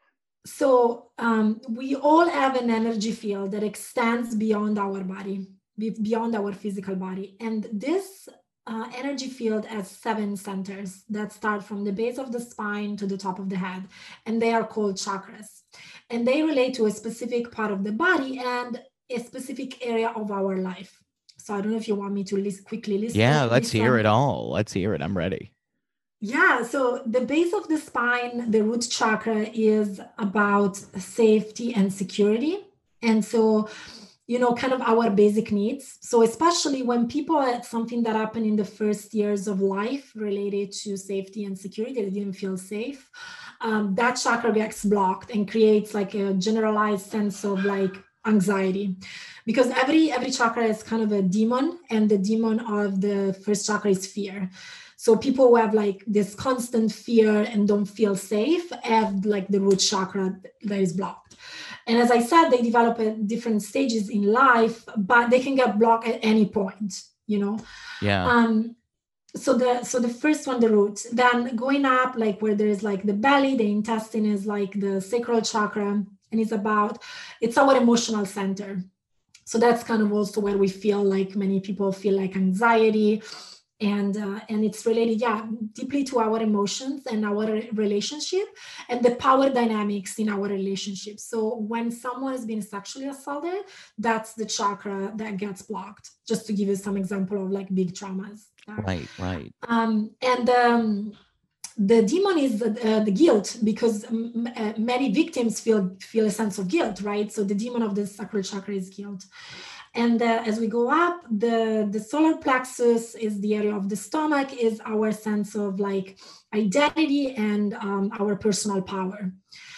So um, we all have an energy field that extends beyond our body, beyond our physical body. And this uh, energy field has seven centers that start from the base of the spine to the top of the head. And they are called chakras. And they relate to a specific part of the body and a specific area of our life. So I don't know if you want me to list, quickly list. Yeah, list let's hear them. it all. Let's hear it. I'm ready. Yeah, so the base of the spine, the root chakra, is about safety and security. And so, you know, kind of our basic needs. So especially when people had something that happened in the first years of life related to safety and security, they didn't feel safe, um, that chakra gets blocked and creates like a generalized sense of like anxiety. Because every every chakra is kind of a demon, and the demon of the first chakra is fear. So people who have like this constant fear and don't feel safe have like the root chakra that is blocked. And as I said, they develop at different stages in life, but they can get blocked at any point, you know? Yeah. Um, so the so the first one, the root, then going up, like where there's like the belly, the intestine is like the sacral chakra, and it's about, it's our emotional center. So that's kind of also where we feel like many people feel like anxiety. And uh, and it's related, yeah, deeply to our emotions and our relationship and the power dynamics in our relationship. So when someone has been sexually assaulted, that's the chakra that gets blocked. Just to give you some example of like big traumas. Right, right. Um, and um, the demon is the, uh, the guilt, because m- uh, many victims feel feel a sense of guilt, right? So the demon of the sacral chakra is guilt. And uh, as we go up, the, the solar plexus is the area of the stomach, is our sense of like identity and um, our personal power.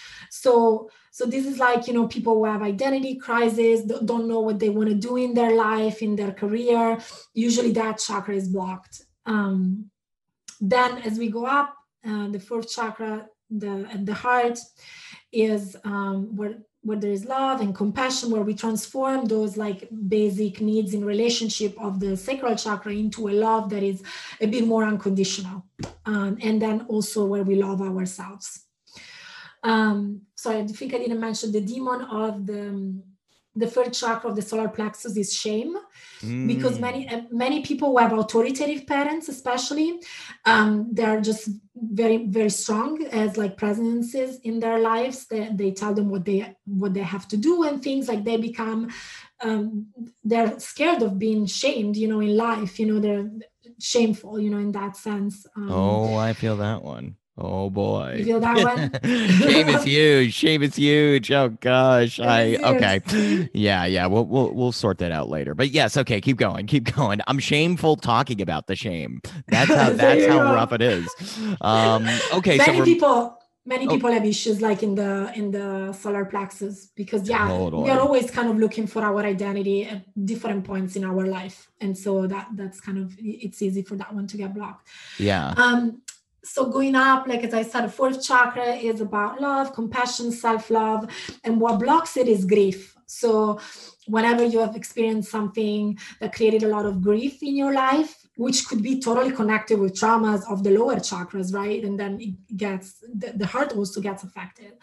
So, so this is like, you know, people who have identity crisis, don't know what they want to do in their life, in their career. Usually that chakra is blocked. Um, then as we go up, uh, the fourth chakra, the at the heart, is um, where where there is love and compassion, where we transform those like basic needs in relationship of the sacral chakra into a love that is a bit more unconditional. Um, and then also where we love ourselves. Um, so I think I didn't mention the demon of the, the third chakra of the solar plexus is shame. Mm. Because many many people who have authoritative parents, especially, um, they're just very very strong as like presences in their lives. They, they tell them what they what they have to do and things like. They become um, they're scared of being shamed, you know, in life. You know, they're shameful, you know, in that sense. Um, oh, I feel that one. Oh boy. You feel that one? Shame is huge. Shame is huge. Oh gosh. I okay. Yeah, yeah. We'll we'll we'll sort that out later. But yes, okay, keep going. Keep going. I'm shameful talking about the shame. That's how that's how go. rough it is. Um okay, many so people many people oh. have issues like in the in the solar plexus, because yeah, totally. We are always kind of looking for our identity at different points in our life. And so that that's kind of, it's easy for that one to get blocked. Yeah. Um So going up, like as I said, fourth chakra is about love, compassion, self-love. And what blocks it is grief. So whenever you have experienced something that created a lot of grief in your life, which could be totally connected with traumas of the lower chakras, right? And then it gets, the, the heart also gets affected.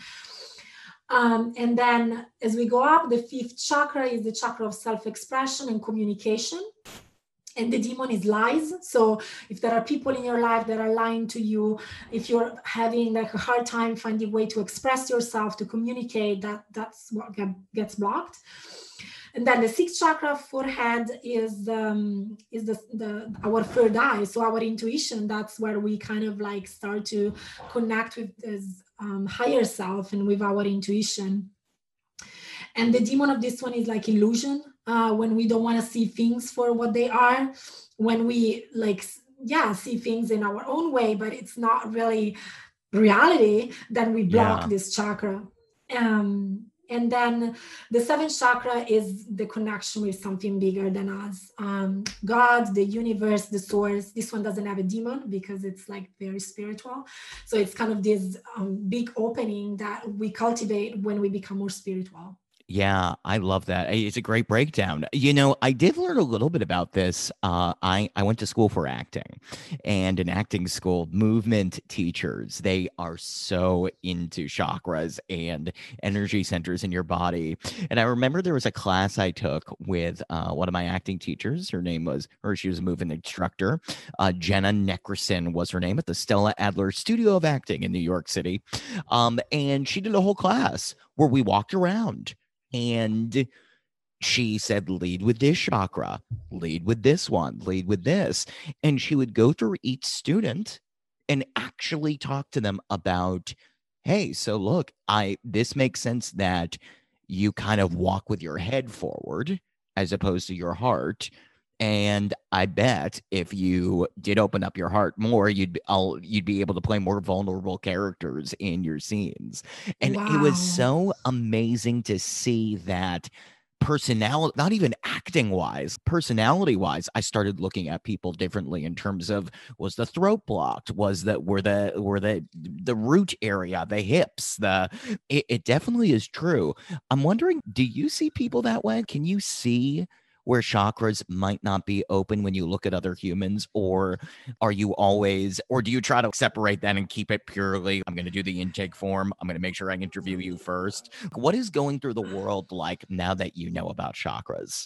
Um, and then as we go up, the fifth chakra is the chakra of self-expression and communication. And the demon is lies. So if there are people in your life that are lying to you, if you're having like a hard time finding a way to express yourself, to communicate, that that's what get, gets blocked. And then the sixth chakra, forehead, is um, is the, the our third eye, so our intuition. That's where we kind of like start to connect with this um, higher self and with our intuition. And the demon of this one is like illusion, uh, when we don't want to see things for what they are, when we like, yeah, see things in our own way, but it's not really reality, then we block yeah. this chakra. Um, and then the seventh chakra is the connection with something bigger than us. Um, God, the universe, the source. This one doesn't have a demon because it's like very spiritual. So it's kind of this um, big opening that we cultivate when we become more spiritual. Yeah, I love that. It's a great breakdown. You know, I did learn a little bit about this. Uh, I, I went to school for acting, and in acting school, movement teachers, they are so into chakras and energy centers in your body. And I remember there was a class I took with uh, one of my acting teachers. Her name was, or she was a movement instructor. Uh, Jenna Neckerson was her name, at the Stella Adler Studio of Acting in New York City. Um, and she did a whole class where we walked around. And she said, lead with this chakra, lead with this one, lead with this. And she would go through each student and actually talk to them about, hey, so look, I this makes sense that you kind of walk with your head forward as opposed to your heart. And I bet if you did open up your heart more, you'd I'll, you'd be able to play more vulnerable characters in your scenes. And wow. It was so amazing to see that personality, not even acting wise, personality wise, I started looking at people differently in terms of, was the throat blocked? Was that, were the, were the, the root area, the hips, the, it, it definitely is true. I'm wondering, do you see people that way? Can you see where chakras might not be open when you look at other humans? Or are you always, or do you try to separate that and keep it purely, I'm going to do the intake form, I'm going to make sure I interview you first? What is going through the world like now that you know about chakras?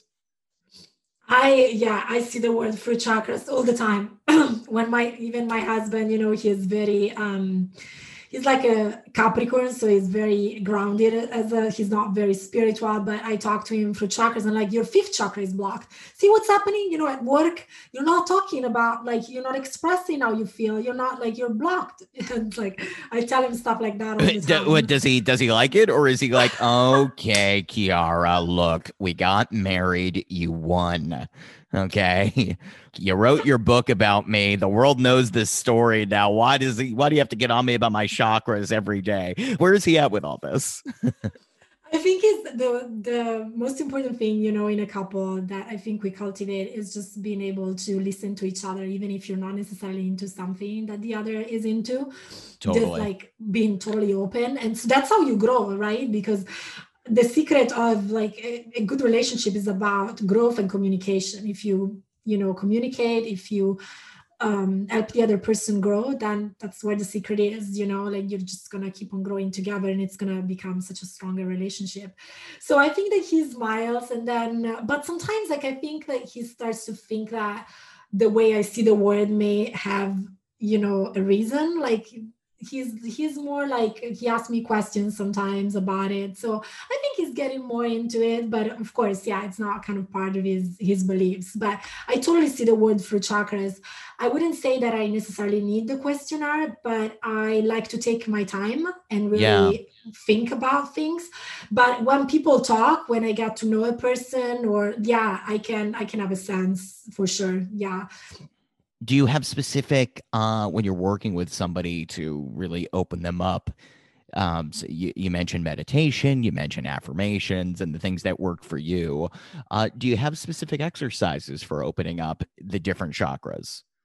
I, yeah, I see the word fruit chakras all the time. When my, even my husband, you know, he's very, um, he's like a Capricorn, so he's very grounded as a, he's not very spiritual, but I talk to him through chakras and like, your fifth chakra is blocked. See what's happening, you know, at work, you're not talking about, like, you're not expressing how you feel. You're not like, you're blocked. And like, I tell him stuff like that all the time. What, does he, does he like it? Or is he like, okay, Kiara, look, we got married. You won. Okay. You wrote your book about me. The world knows this story now. Why does he, why do you have to get on me about my chakras every day? Where is he at with all this? I think it's the, the most important thing, you know, in a couple that I think we cultivate is just being able to listen to each other, even if you're not necessarily into something that the other is into. Totally. Just like being totally open. And so that's how you grow, right? Because the secret of like a, a good relationship is about growth and communication. If you, you know, communicate, if you um, help the other person grow, then that's where the secret is, you know, like you're just going to keep on growing together and it's going to become such a stronger relationship. So I think that he smiles and then, uh, but sometimes like, I think that he starts to think that the way I see the world may have, you know, a reason, like, He's he's more like, he asks me questions sometimes about it. So I think he's getting more into it. But of course, yeah, it's not kind of part of his, his beliefs. But I totally see the word through chakras. I wouldn't say that I necessarily need the questionnaire, but I like to take my time and really yeah. think about things. But when people talk, when I get to know a person, or yeah, I can I can have a sense for sure. Yeah. Do you have specific, uh, when you're working with somebody to really open them up? Um, so you, you mentioned meditation, you mentioned affirmations and the things that work for you. Uh, do you have specific exercises for opening up the different chakras?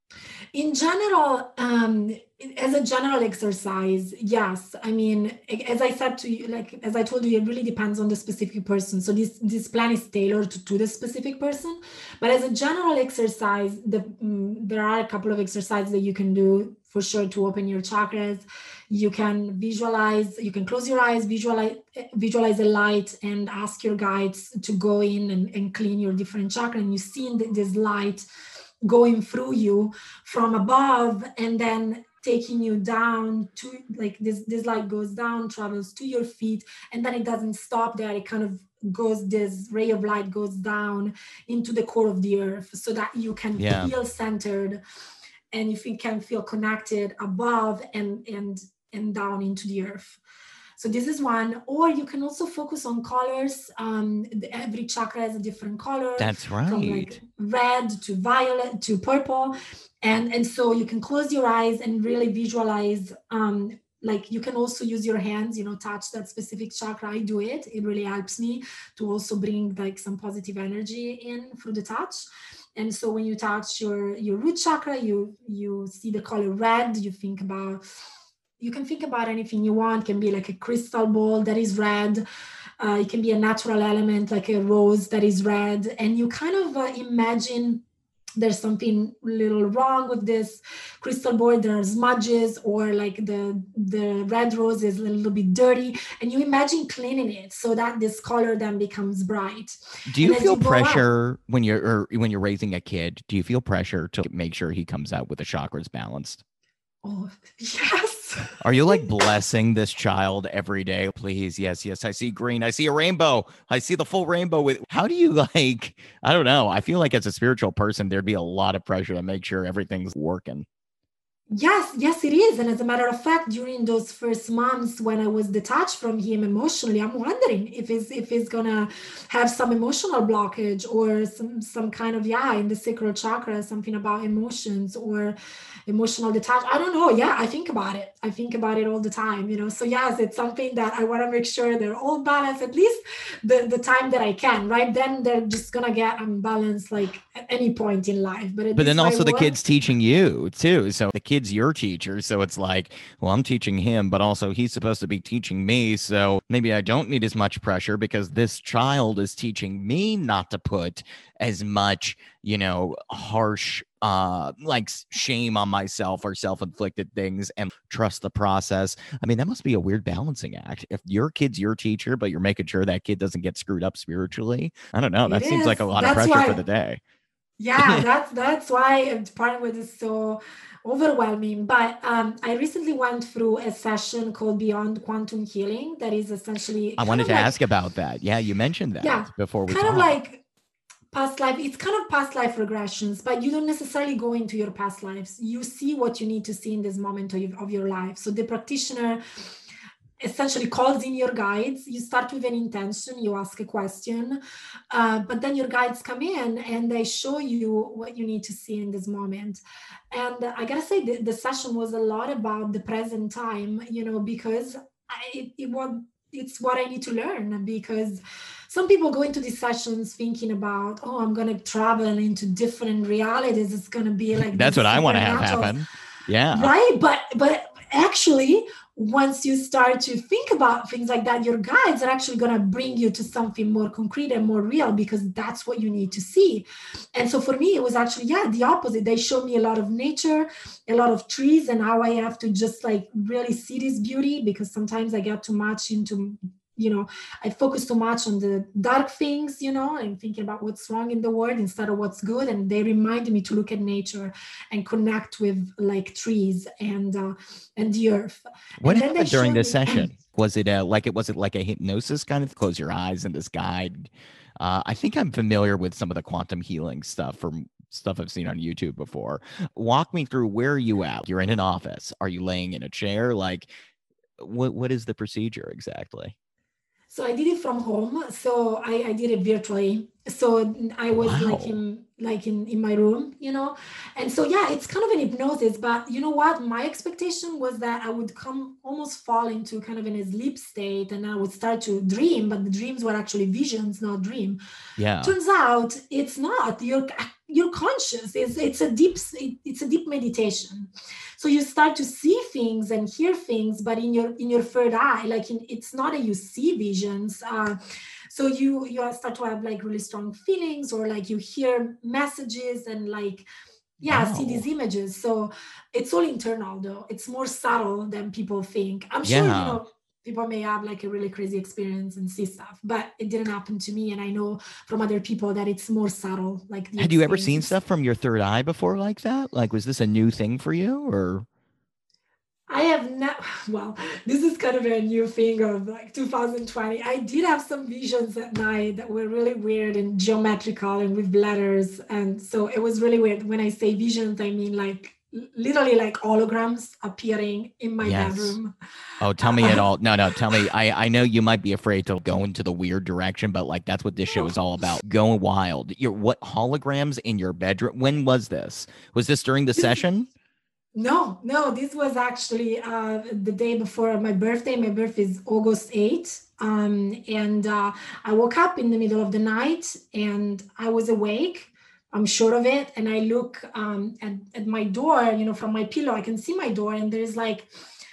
In general, um, as a general exercise, yes. I mean, as I said to you, like as I told you, it really depends on the specific person. So this this plan is tailored to, to the specific person. But as a general exercise, the mm, there are a couple of exercises that you can do for sure to open your chakras. You can visualize. You can close your eyes, visualize visualize a light, and ask your guides to go in and, and clean your different chakras. And you see in the, this light going through you from above and then taking you down to like this this light goes down, travels to your feet, and then it doesn't stop there. It kind of goes, this ray of light goes down into the core of the earth so that you can Yeah. feel centered, and if you can feel connected above and and and down into the earth. So this is one. Or you can also focus on colors. Um, every chakra has a different color. That's From like right. red to violet to purple. And, and so you can close your eyes and really visualize. Um, like you can also use your hands, you know, touch that specific chakra. I do it. It really helps me to also bring like some positive energy in through the touch. And so when you touch your, your root chakra, you, you see the color red, you think about, you can think about anything you want. It can be like a crystal ball that is red. Uh, it can be a natural element like a rose that is red. And you kind of uh, imagine there's something a little wrong with this crystal ball. There are smudges, or like the, the red rose is a little bit dirty. And you imagine cleaning it so that this color then becomes bright. Do you And as feel you go up- pressure when you're or when you're raising a kid? Do you feel pressure to make sure he comes out with the chakras balanced? Oh, yes. Are you like blessing this child every day? Please, yes, yes. I see green. I see a rainbow. I see the full rainbow. With how do you like? I don't know. I feel like as a spiritual person, there'd be a lot of pressure to make sure everything's working. Yes, yes, it is. And as a matter of fact, during those first months when I was detached from him emotionally, I'm wondering if he's if he's gonna have some emotional blockage or some some kind of, yeah, in the sacral chakra, something about emotions or emotional detachment. I don't know. Yeah, I think about it. I think about it all the time, you know. So yes, it's something that I want to make sure they're all balanced, at least the, the time that I can, right? Then they're just gonna get unbalanced like at any point in life. But, at But least then also my the work- kid's teaching you too. So the kid's your teacher. So it's like, well, I'm teaching him, but also he's supposed to be teaching me. So maybe I don't need as much pressure because this child is teaching me not to put as much, you know, harsh uh like shame on myself or self-inflicted things and trust the process. I mean, that must be a weird balancing act. If your kid's your teacher, but you're making sure that kid doesn't get screwed up spiritually. I don't know. That It seems like a is. lot That's of pressure why- for the day. Yeah, that's that's why part of it is so overwhelming. But um, I recently went through a session called Beyond Quantum Healing. That is essentially I kind wanted of to like- ask about that. Yeah, you mentioned that Yeah, before we kind of talked. like past life. It's kind of past life regressions, but you don't necessarily go into your past lives. You see what you need to see in this moment of your, of your life. So the practitioner essentially calls in your guides. You start with an intention, you ask a question, uh, but then your guides come in and they show you what you need to see in this moment. And I gotta say, the, the session was a lot about the present time, you know, because I, it, it was it's what I need to learn. Because some people go into these sessions thinking about, oh, I'm gonna travel into different realities. It's gonna be like That's this what I want to have supernatural- happen. Yeah. Right. But but actually, once you start to think about things like that, your guides are actually going to bring you to something more concrete and more real, because that's what you need to see. And so for me, it was actually, yeah, the opposite. They showed me a lot of nature, a lot of trees, and how I have to just like really see this beauty, because sometimes I get too much into, you know, I focus too much on the dark things, you know, and thinking about what's wrong in the world instead of what's good. And they reminded me to look at nature and connect with like trees and uh, and the earth. What And then they happened during showed this me- session? Was it a, like it was it like a hypnosis kind of close your eyes and this guide? Uh, I think I'm familiar with some of the quantum healing stuff from stuff I've seen on YouTube before. Walk me through, where are you at? You're in an office. Are you laying in a chair? Like, what what is the procedure exactly? So I did it from home. So I, I did it virtually. So I was Wow. like in like in, in my room, you know. And so yeah, it's kind of an hypnosis. But you know what? My expectation was that I would come almost fall into kind of in a sleep state, and I would start to dream, but the dreams were actually visions, not dream. Yeah. Turns out it's not. You're you're conscious. It's it's a deep it's a deep meditation. So you start to see things and hear things, but in your in your third eye, like in, it's not that you see visions. Uh, so you you start to have like really strong feelings, or like you hear messages and like yeah, Wow. see these images. So it's all internal though. It's more subtle than people think. I'm Yeah. sure, you know, people may have like a really crazy experience and see stuff, but it didn't happen to me. And I know from other people that it's more subtle. Like, had you ever seen stuff from your third eye before like that? Like, was this a new thing for you, or? I have not, well, this is kind of a new thing of like two thousand twenty. I did have some visions at night that were really weird and geometrical and with letters. And so it was really weird. When I say visions, I mean like literally like holograms appearing in my yes. bedroom. Oh, tell me it all. No, no, tell me. I, I know you might be afraid to go into the weird direction, but like that's what this show is all about. Going wild. Your what holograms in your bedroom? When was this? Was this during the session? No, no, this was actually uh, the day before my birthday. My birthday is August eighth. Um, and uh, I woke up in the middle of the night and I was awake. I'm sure of it. And I look um, at, at my door, you know, from my pillow, I can see my door, and there's like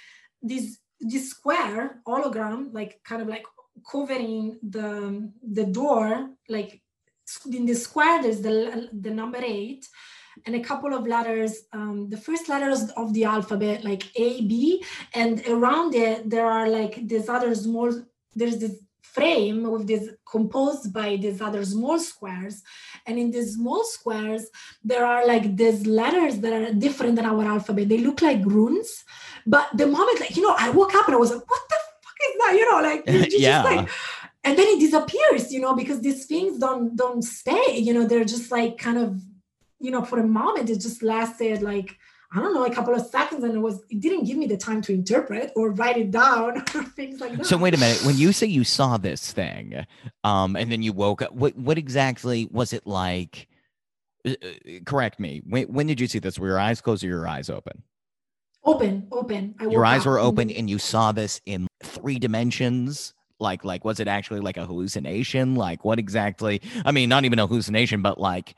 this, this square hologram, like kind of like covering the, the door. Like in the square, there's the, the number eight. And a couple of letters, um, the first letters of the alphabet, like A, B, and around it, there are like these other small, there's this frame with this composed by these other small squares. And in these small squares, there are like these letters that are different than our alphabet. They look like runes. But the moment, like, you know, I woke up and I was like, what the fuck is that? You know, like, you yeah. just like, and then it disappears, you know, because these things don't, don't stay, you know, they're just like kind of, you know, for a moment, it just lasted like, I don't know, a couple of seconds, and it was, it didn't give me the time to interpret or write it down or things like that. So wait a minute, when you say you saw this thing, um, and then you woke up, what, what exactly was it like? Uh, correct me. When, when did you see this? Were your eyes closed or your eyes open? Open, open. I your eyes were open and you saw this in three dimensions? Like, like, was it actually like a hallucination? Like what exactly? I mean, not even a hallucination, but like,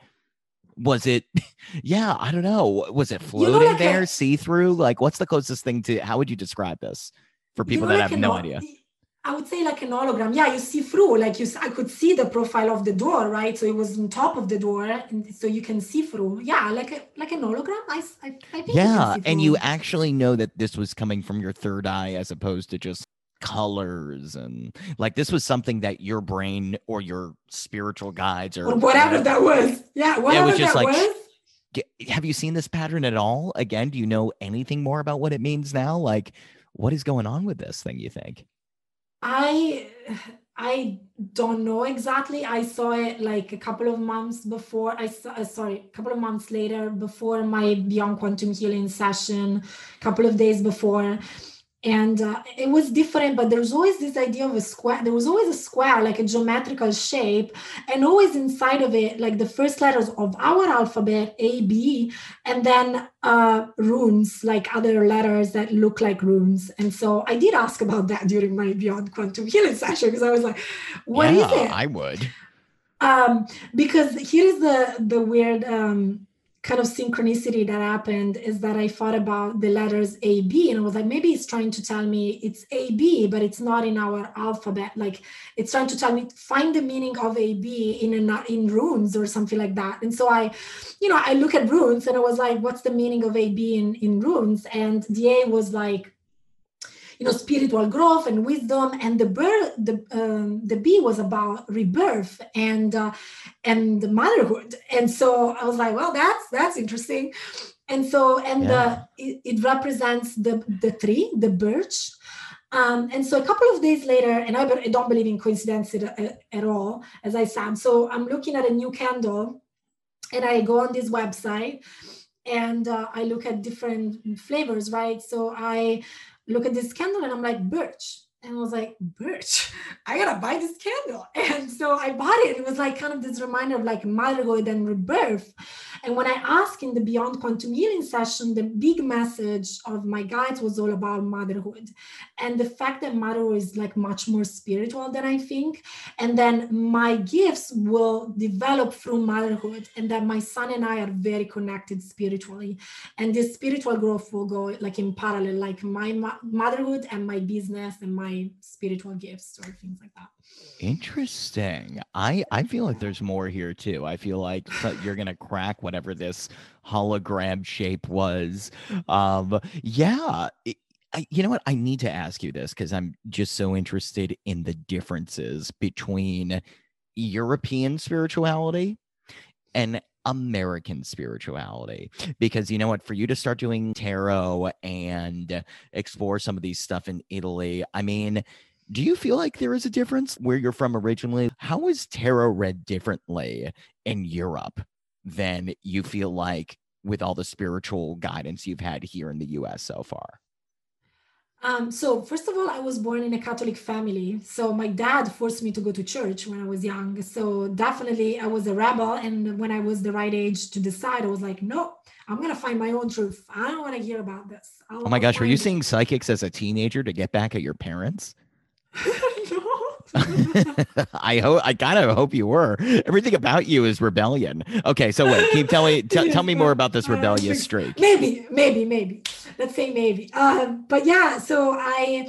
was it, yeah, I don't know. Was it floating you know, like there, a, see-through? Like, what's the closest thing to, how would you describe this for people you know, that like have no idea? I would say like an hologram. Yeah, you see through, like you, I could see the profile of the door, right? So it was on top of the door, and so you can see through. Yeah, like a, like an hologram. I, I, I think yeah, you and you actually know that this was coming from your third eye as opposed to just colors, and like this was something that your brain or your spiritual guides or, or whatever uh, that was yeah whatever it was just that like was. Have you seen this pattern at all? Again, do you know anything more about what it means now? Like what is going on with this thing, you think? I I don't know exactly. I saw it like a couple of months before I saw uh, sorry a couple of months later, before my Beyond Quantum Healing session, a couple of days before. And uh, it was different, but there was always this idea of a square. There was always a square, like a geometrical shape, and always inside of it, like the first letters of our alphabet, A, B, and then uh, runes, like other letters that look like runes. And so I did ask about that during my Beyond Quantum Healing session, because I was like, what yeah, is it? I would. Um, because here's the, the weird... Um, kind of synchronicity that happened is that I thought about the letters A, B, and I was like, maybe it's trying to tell me it's A, B, but it's not in our alphabet. Like it's trying to tell me, find the meaning of A, B in a, in runes or something like that. And so I, you know, I look at runes and I was like, what's the meaning of A, B in, in runes? And the A was like, you know, spiritual growth and wisdom, and the birth, the um, the B was about rebirth and uh, and motherhood. And so I was like, well, that's that's interesting. And so and yeah. uh, it, it represents the the tree, the birch. Um, and so a couple of days later, and I, I don't believe in coincidence at, at all, as I said. So I'm looking at a new candle, and I go on this website, and uh, I look at different flavors, right? So I look at this candle and I'm like, birch. And I was like, birch, I gotta buy this candle. And so I bought it. It was like kind of this reminder of like motherhood and rebirth. And when I asked in the Beyond Quantum Healing session, the big message of my guides was all about motherhood and the fact that motherhood is like much more spiritual than I think. And then my gifts will develop through motherhood, and that my son and I are very connected spiritually. And this spiritual growth will go like in parallel, like my mo- motherhood and my business and my spiritual gifts or things like that. Interesting. I I feel like there's more here too. I feel like so- you're gonna crack whatever this hologram shape was. Um, yeah. it- I, you know what? I need to ask you this because I'm just so interested in the differences between European spirituality and American spirituality. Because you know what? For you to start doing tarot and explore some of these stuff in Italy, I mean, do you feel like there is a difference where you're from originally? How is tarot read differently in Europe than you feel like with all the spiritual guidance you've had here in the U S so far? Um, so first of all, I was born in a Catholic family. So my dad forced me to go to church when I was young. So definitely I was a rebel. And when I was the right age to decide, I was like, no, I'm going to find my own truth. I don't want to hear about this. I'll, Oh my I'll gosh, were you find seeing it. psychics as a teenager to get back at your parents? No. I hope I kind of hope you were. Everything about you is rebellion. Okay, so wait, keep telling t- tell Yes, me more uh, about this I don't rebellious think so. streak. Maybe, maybe, maybe. Let's say maybe. Um, but yeah, so I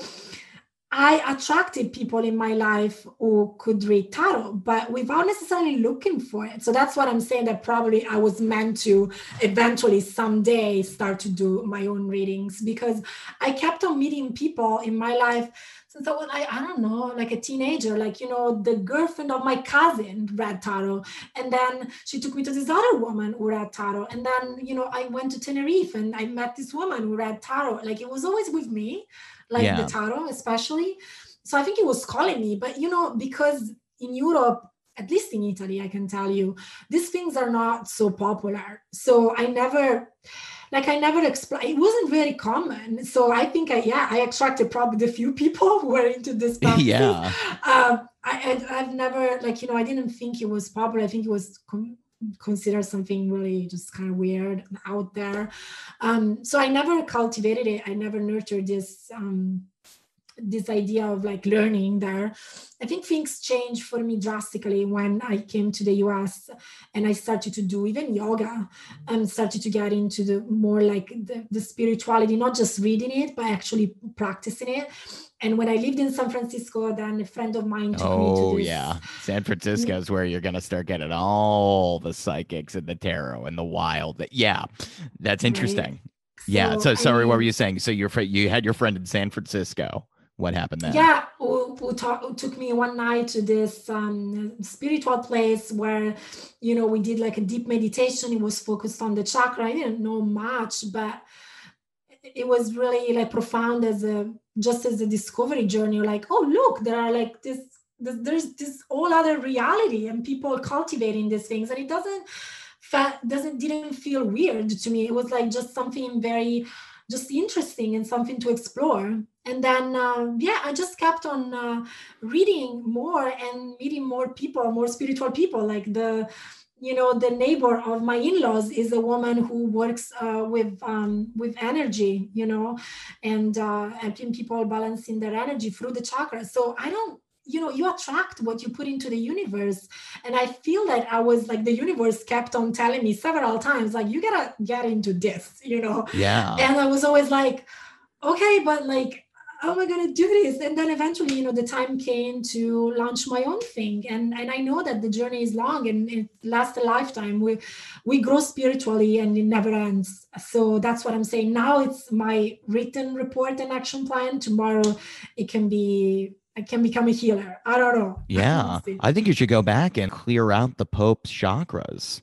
I attracted people in my life who could read tarot, but without necessarily looking for it. So that's what I'm saying, that probably I was meant to eventually someday start to do my own readings, because I kept on meeting people in my life since I was, I, I don't know, like a teenager. Like, you know, the girlfriend of my cousin read tarot. And then she took me to this other woman who read tarot. And then, you know, I went to Tenerife and I met this woman who read tarot. Like, it was always with me, like the Yeah. tarot especially. So I think it was calling me. But, you know, because in Europe, at least in Italy, I can tell you, these things are not so popular. So I never, like I never explained, it wasn't very common. So I think I, yeah, I attracted probably the few people who were into this practices. Yeah. Um, I, I, I've never, like, you know, I didn't think it was popular. I think it was com- considered something really just kind of weird and out there. Um, so I never cultivated it. I never nurtured this, um, this idea of like learning there. I think things changed for me drastically when I came to the U S and I started to do even yoga and started to get into the more like the, the spirituality, not just reading it, but actually practicing it. And when I lived in San Francisco, then a friend of mine took me to Oh this. yeah, San Francisco is where you're gonna start getting all the psychics and the tarot and the wild. Yeah, that's interesting. Right. Yeah. So, So I sorry, what were mean, you saying? So your fr- you had your friend in San Francisco. What happened then? yeah, who, who, talk, who took me one night to this um, spiritual place where, you know, we did like a deep meditation. It was focused on the chakra. I didn't know much, but it was really like profound as a, just as a discovery journey. Like, oh, look, there are like this, this there's this whole other reality and people cultivating these things. And it doesn't, fa- doesn't, didn't feel weird to me. It was like just something very, just interesting and something to explore. And then, uh, yeah, I just kept on uh, reading more and meeting more people, more spiritual people. Like the, you know, the neighbor of my in-laws is a woman who works uh, with um, with energy, you know, and uh, helping people balancing their energy through the chakras. So I don't, you know, you attract what you put into the universe. And I feel that I was like, the universe kept on telling me several times, like, you gotta get into this, you know. Yeah. And I was always like, okay, but like, how am I going to do this? And then eventually, you know, the time came to launch my own thing. And, and I know that the journey is long and it lasts a lifetime. We, we grow spiritually and it never ends. So that's what I'm saying. Now it's my written report and action plan. Tomorrow it can be, I can become a healer. I don't know. Yeah. I think you should go back and clear out the Pope's chakras.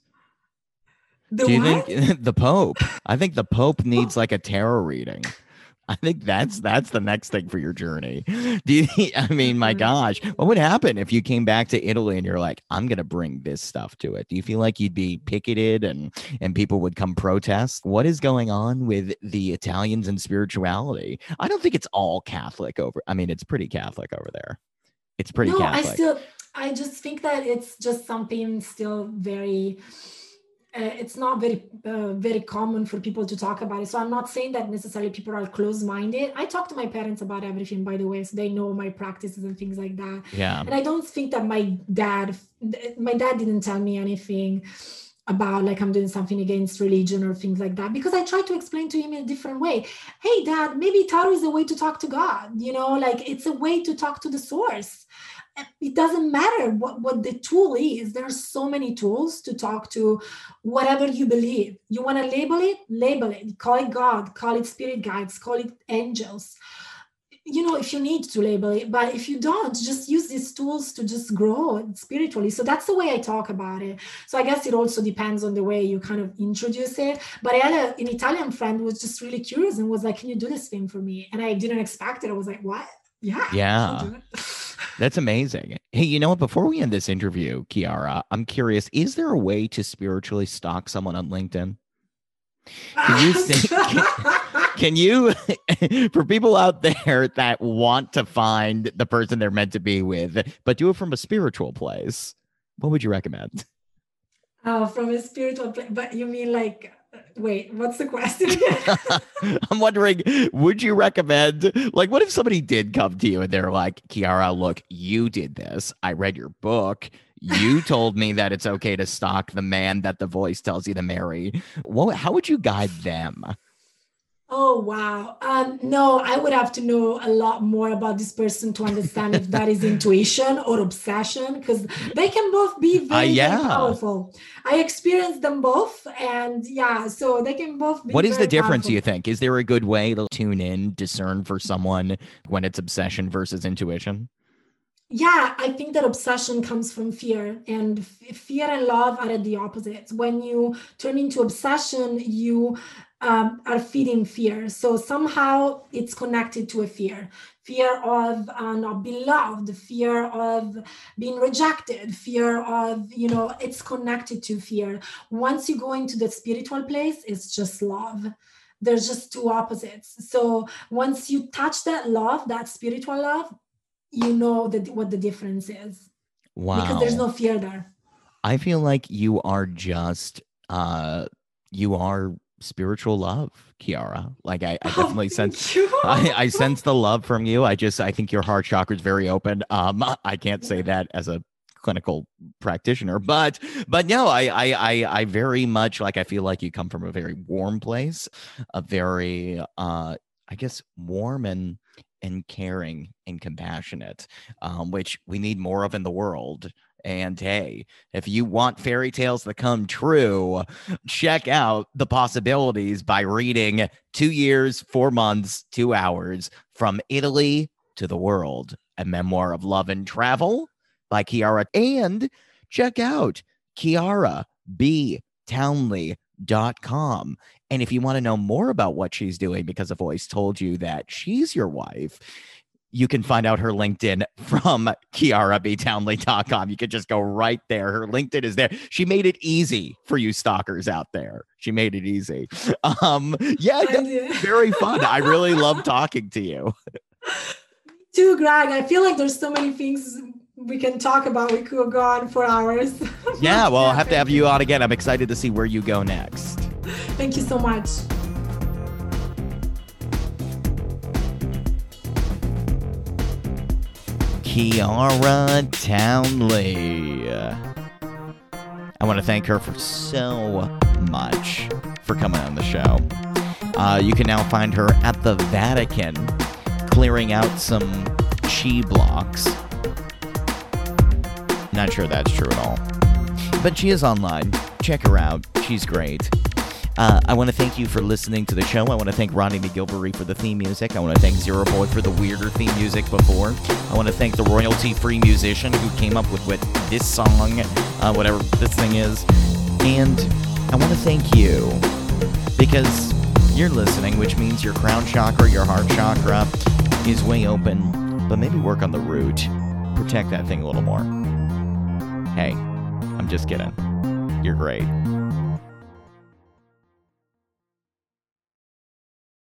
The Do you what? think the Pope? I think the Pope needs like a tarot reading. I think that's that's the next thing for your journey. Do you? I mean, my gosh, what would happen if you came back to Italy and you're like, I'm gonna bring this stuff to it? Do you feel like you'd be picketed and and people would come protest? What is going on with the Italians and spirituality? I don't think it's all Catholic over. I mean, it's pretty Catholic over there. It's pretty No, Catholic. I still, I just think that it's just something still very uh, it's not very uh, very common for people to talk about it. So I'm not saying that necessarily people are close-minded. I talk to my parents about everything, by the way, so they know my practices and things like that. Yeah. And I don't think that my dad, my dad didn't tell me anything about like I'm doing something against religion or things like that, because I try to explain to him in a different way. Hey, Dad, maybe tarot is a way to talk to God. You know, like it's a way to talk to the source. It doesn't matter what, what the tool is. There are so many tools to talk to whatever you believe. You want to label it, label it. Call it God, call it spirit guides, call it angels. You know, if you need to label it, but if you don't, just use these tools to just grow spiritually. So that's the way I talk about it. So I guess it also depends on the way you kind of introduce it. But I had a, an Italian friend who was just really curious and was like, can you do this thing for me? And I didn't expect it. I was like, what? Yeah. Yeah. That's amazing. Hey, you know what? Before we end this interview, Chiara, I'm curious, is there a way to spiritually stalk someone on LinkedIn? Can you think, can, can you, for people out there that want to find the person they're meant to be with, but do it from a spiritual place, what would you recommend? Oh, from a spiritual place. But you mean like, wait, what's the question again? I'm wondering, would you recommend, like, what if somebody did come to you and they're like, Chiara, look, you did this. I read your book. You told me that it's okay to stalk the man that the voice tells you to marry. What, how would you guide them? Oh, wow. Um, no, I would have to know a lot more about this person to understand if that is intuition or obsession, because they can both be very, uh, yeah. very powerful. I experienced them both, and yeah, so they can both be What is very the difference, powerful. do you think? Is there a good way to tune in, discern for someone when it's obsession versus intuition? Yeah, I think that obsession comes from fear, and f- fear and love are at the opposites. When you turn into obsession, you um, are feeding fear. So somehow it's connected to a fear, fear of uh, not being loved, fear of being rejected, fear of, you know, it's connected to fear. Once you go into the spiritual place, it's just love. There's just two opposites. So once you touch that love, that spiritual love, you know that what the difference is. Wow. Because there's no fear there. I feel like you are just, uh, you are spiritual love, Chiara. Like I, I definitely oh, sense, I, I sense the love from you. I just, I think your heart chakra is very open. Um, I can't say that as a clinical practitioner, but, but no, I, I, I, I very much like, I feel like you come from a very warm place, a very, uh, I guess warm and, and caring and compassionate, um, which we need more of in the world. And hey, if you want fairy tales to come true, check out The Possibilities by reading Two Years, Four Months, Two Hours from Italy to the World, a memoir of love and travel by Chiara. And check out Chiara B Townley dot com. And if you want to know more about what she's doing, because a voice told you that she's your wife, you can find out her LinkedIn from Chiara B Townley dot com. You could just go right there. Her LinkedIn is there. She made it easy for you stalkers out there. She made it easy. Um, yeah, very fun. I really love talking to you. Me too, Greg. I feel like there's so many things we can talk about. We could go on for hours. Yeah, well, I'll have to have you on again. I'm excited to see where you go next. Thank you so much. Chiara Townley. I want to thank her for so much for coming on the show. Uh, you can now find her at the Vatican clearing out some chi blocks. Not sure that's true at all. But she is online. Check her out. She's great. Uh, I want to thank you for listening to the show. I want to thank Ronnie McGilvery for the theme music. I want to thank Zero Boy for the weirder theme music before. I want to thank the royalty-free musician who came up with what this song, uh, whatever this thing is. And I want to thank you because you're listening, which means your crown chakra, your heart chakra is way open, but maybe work on the root. Protect that thing a little more. Hey, I'm just kidding. You're great.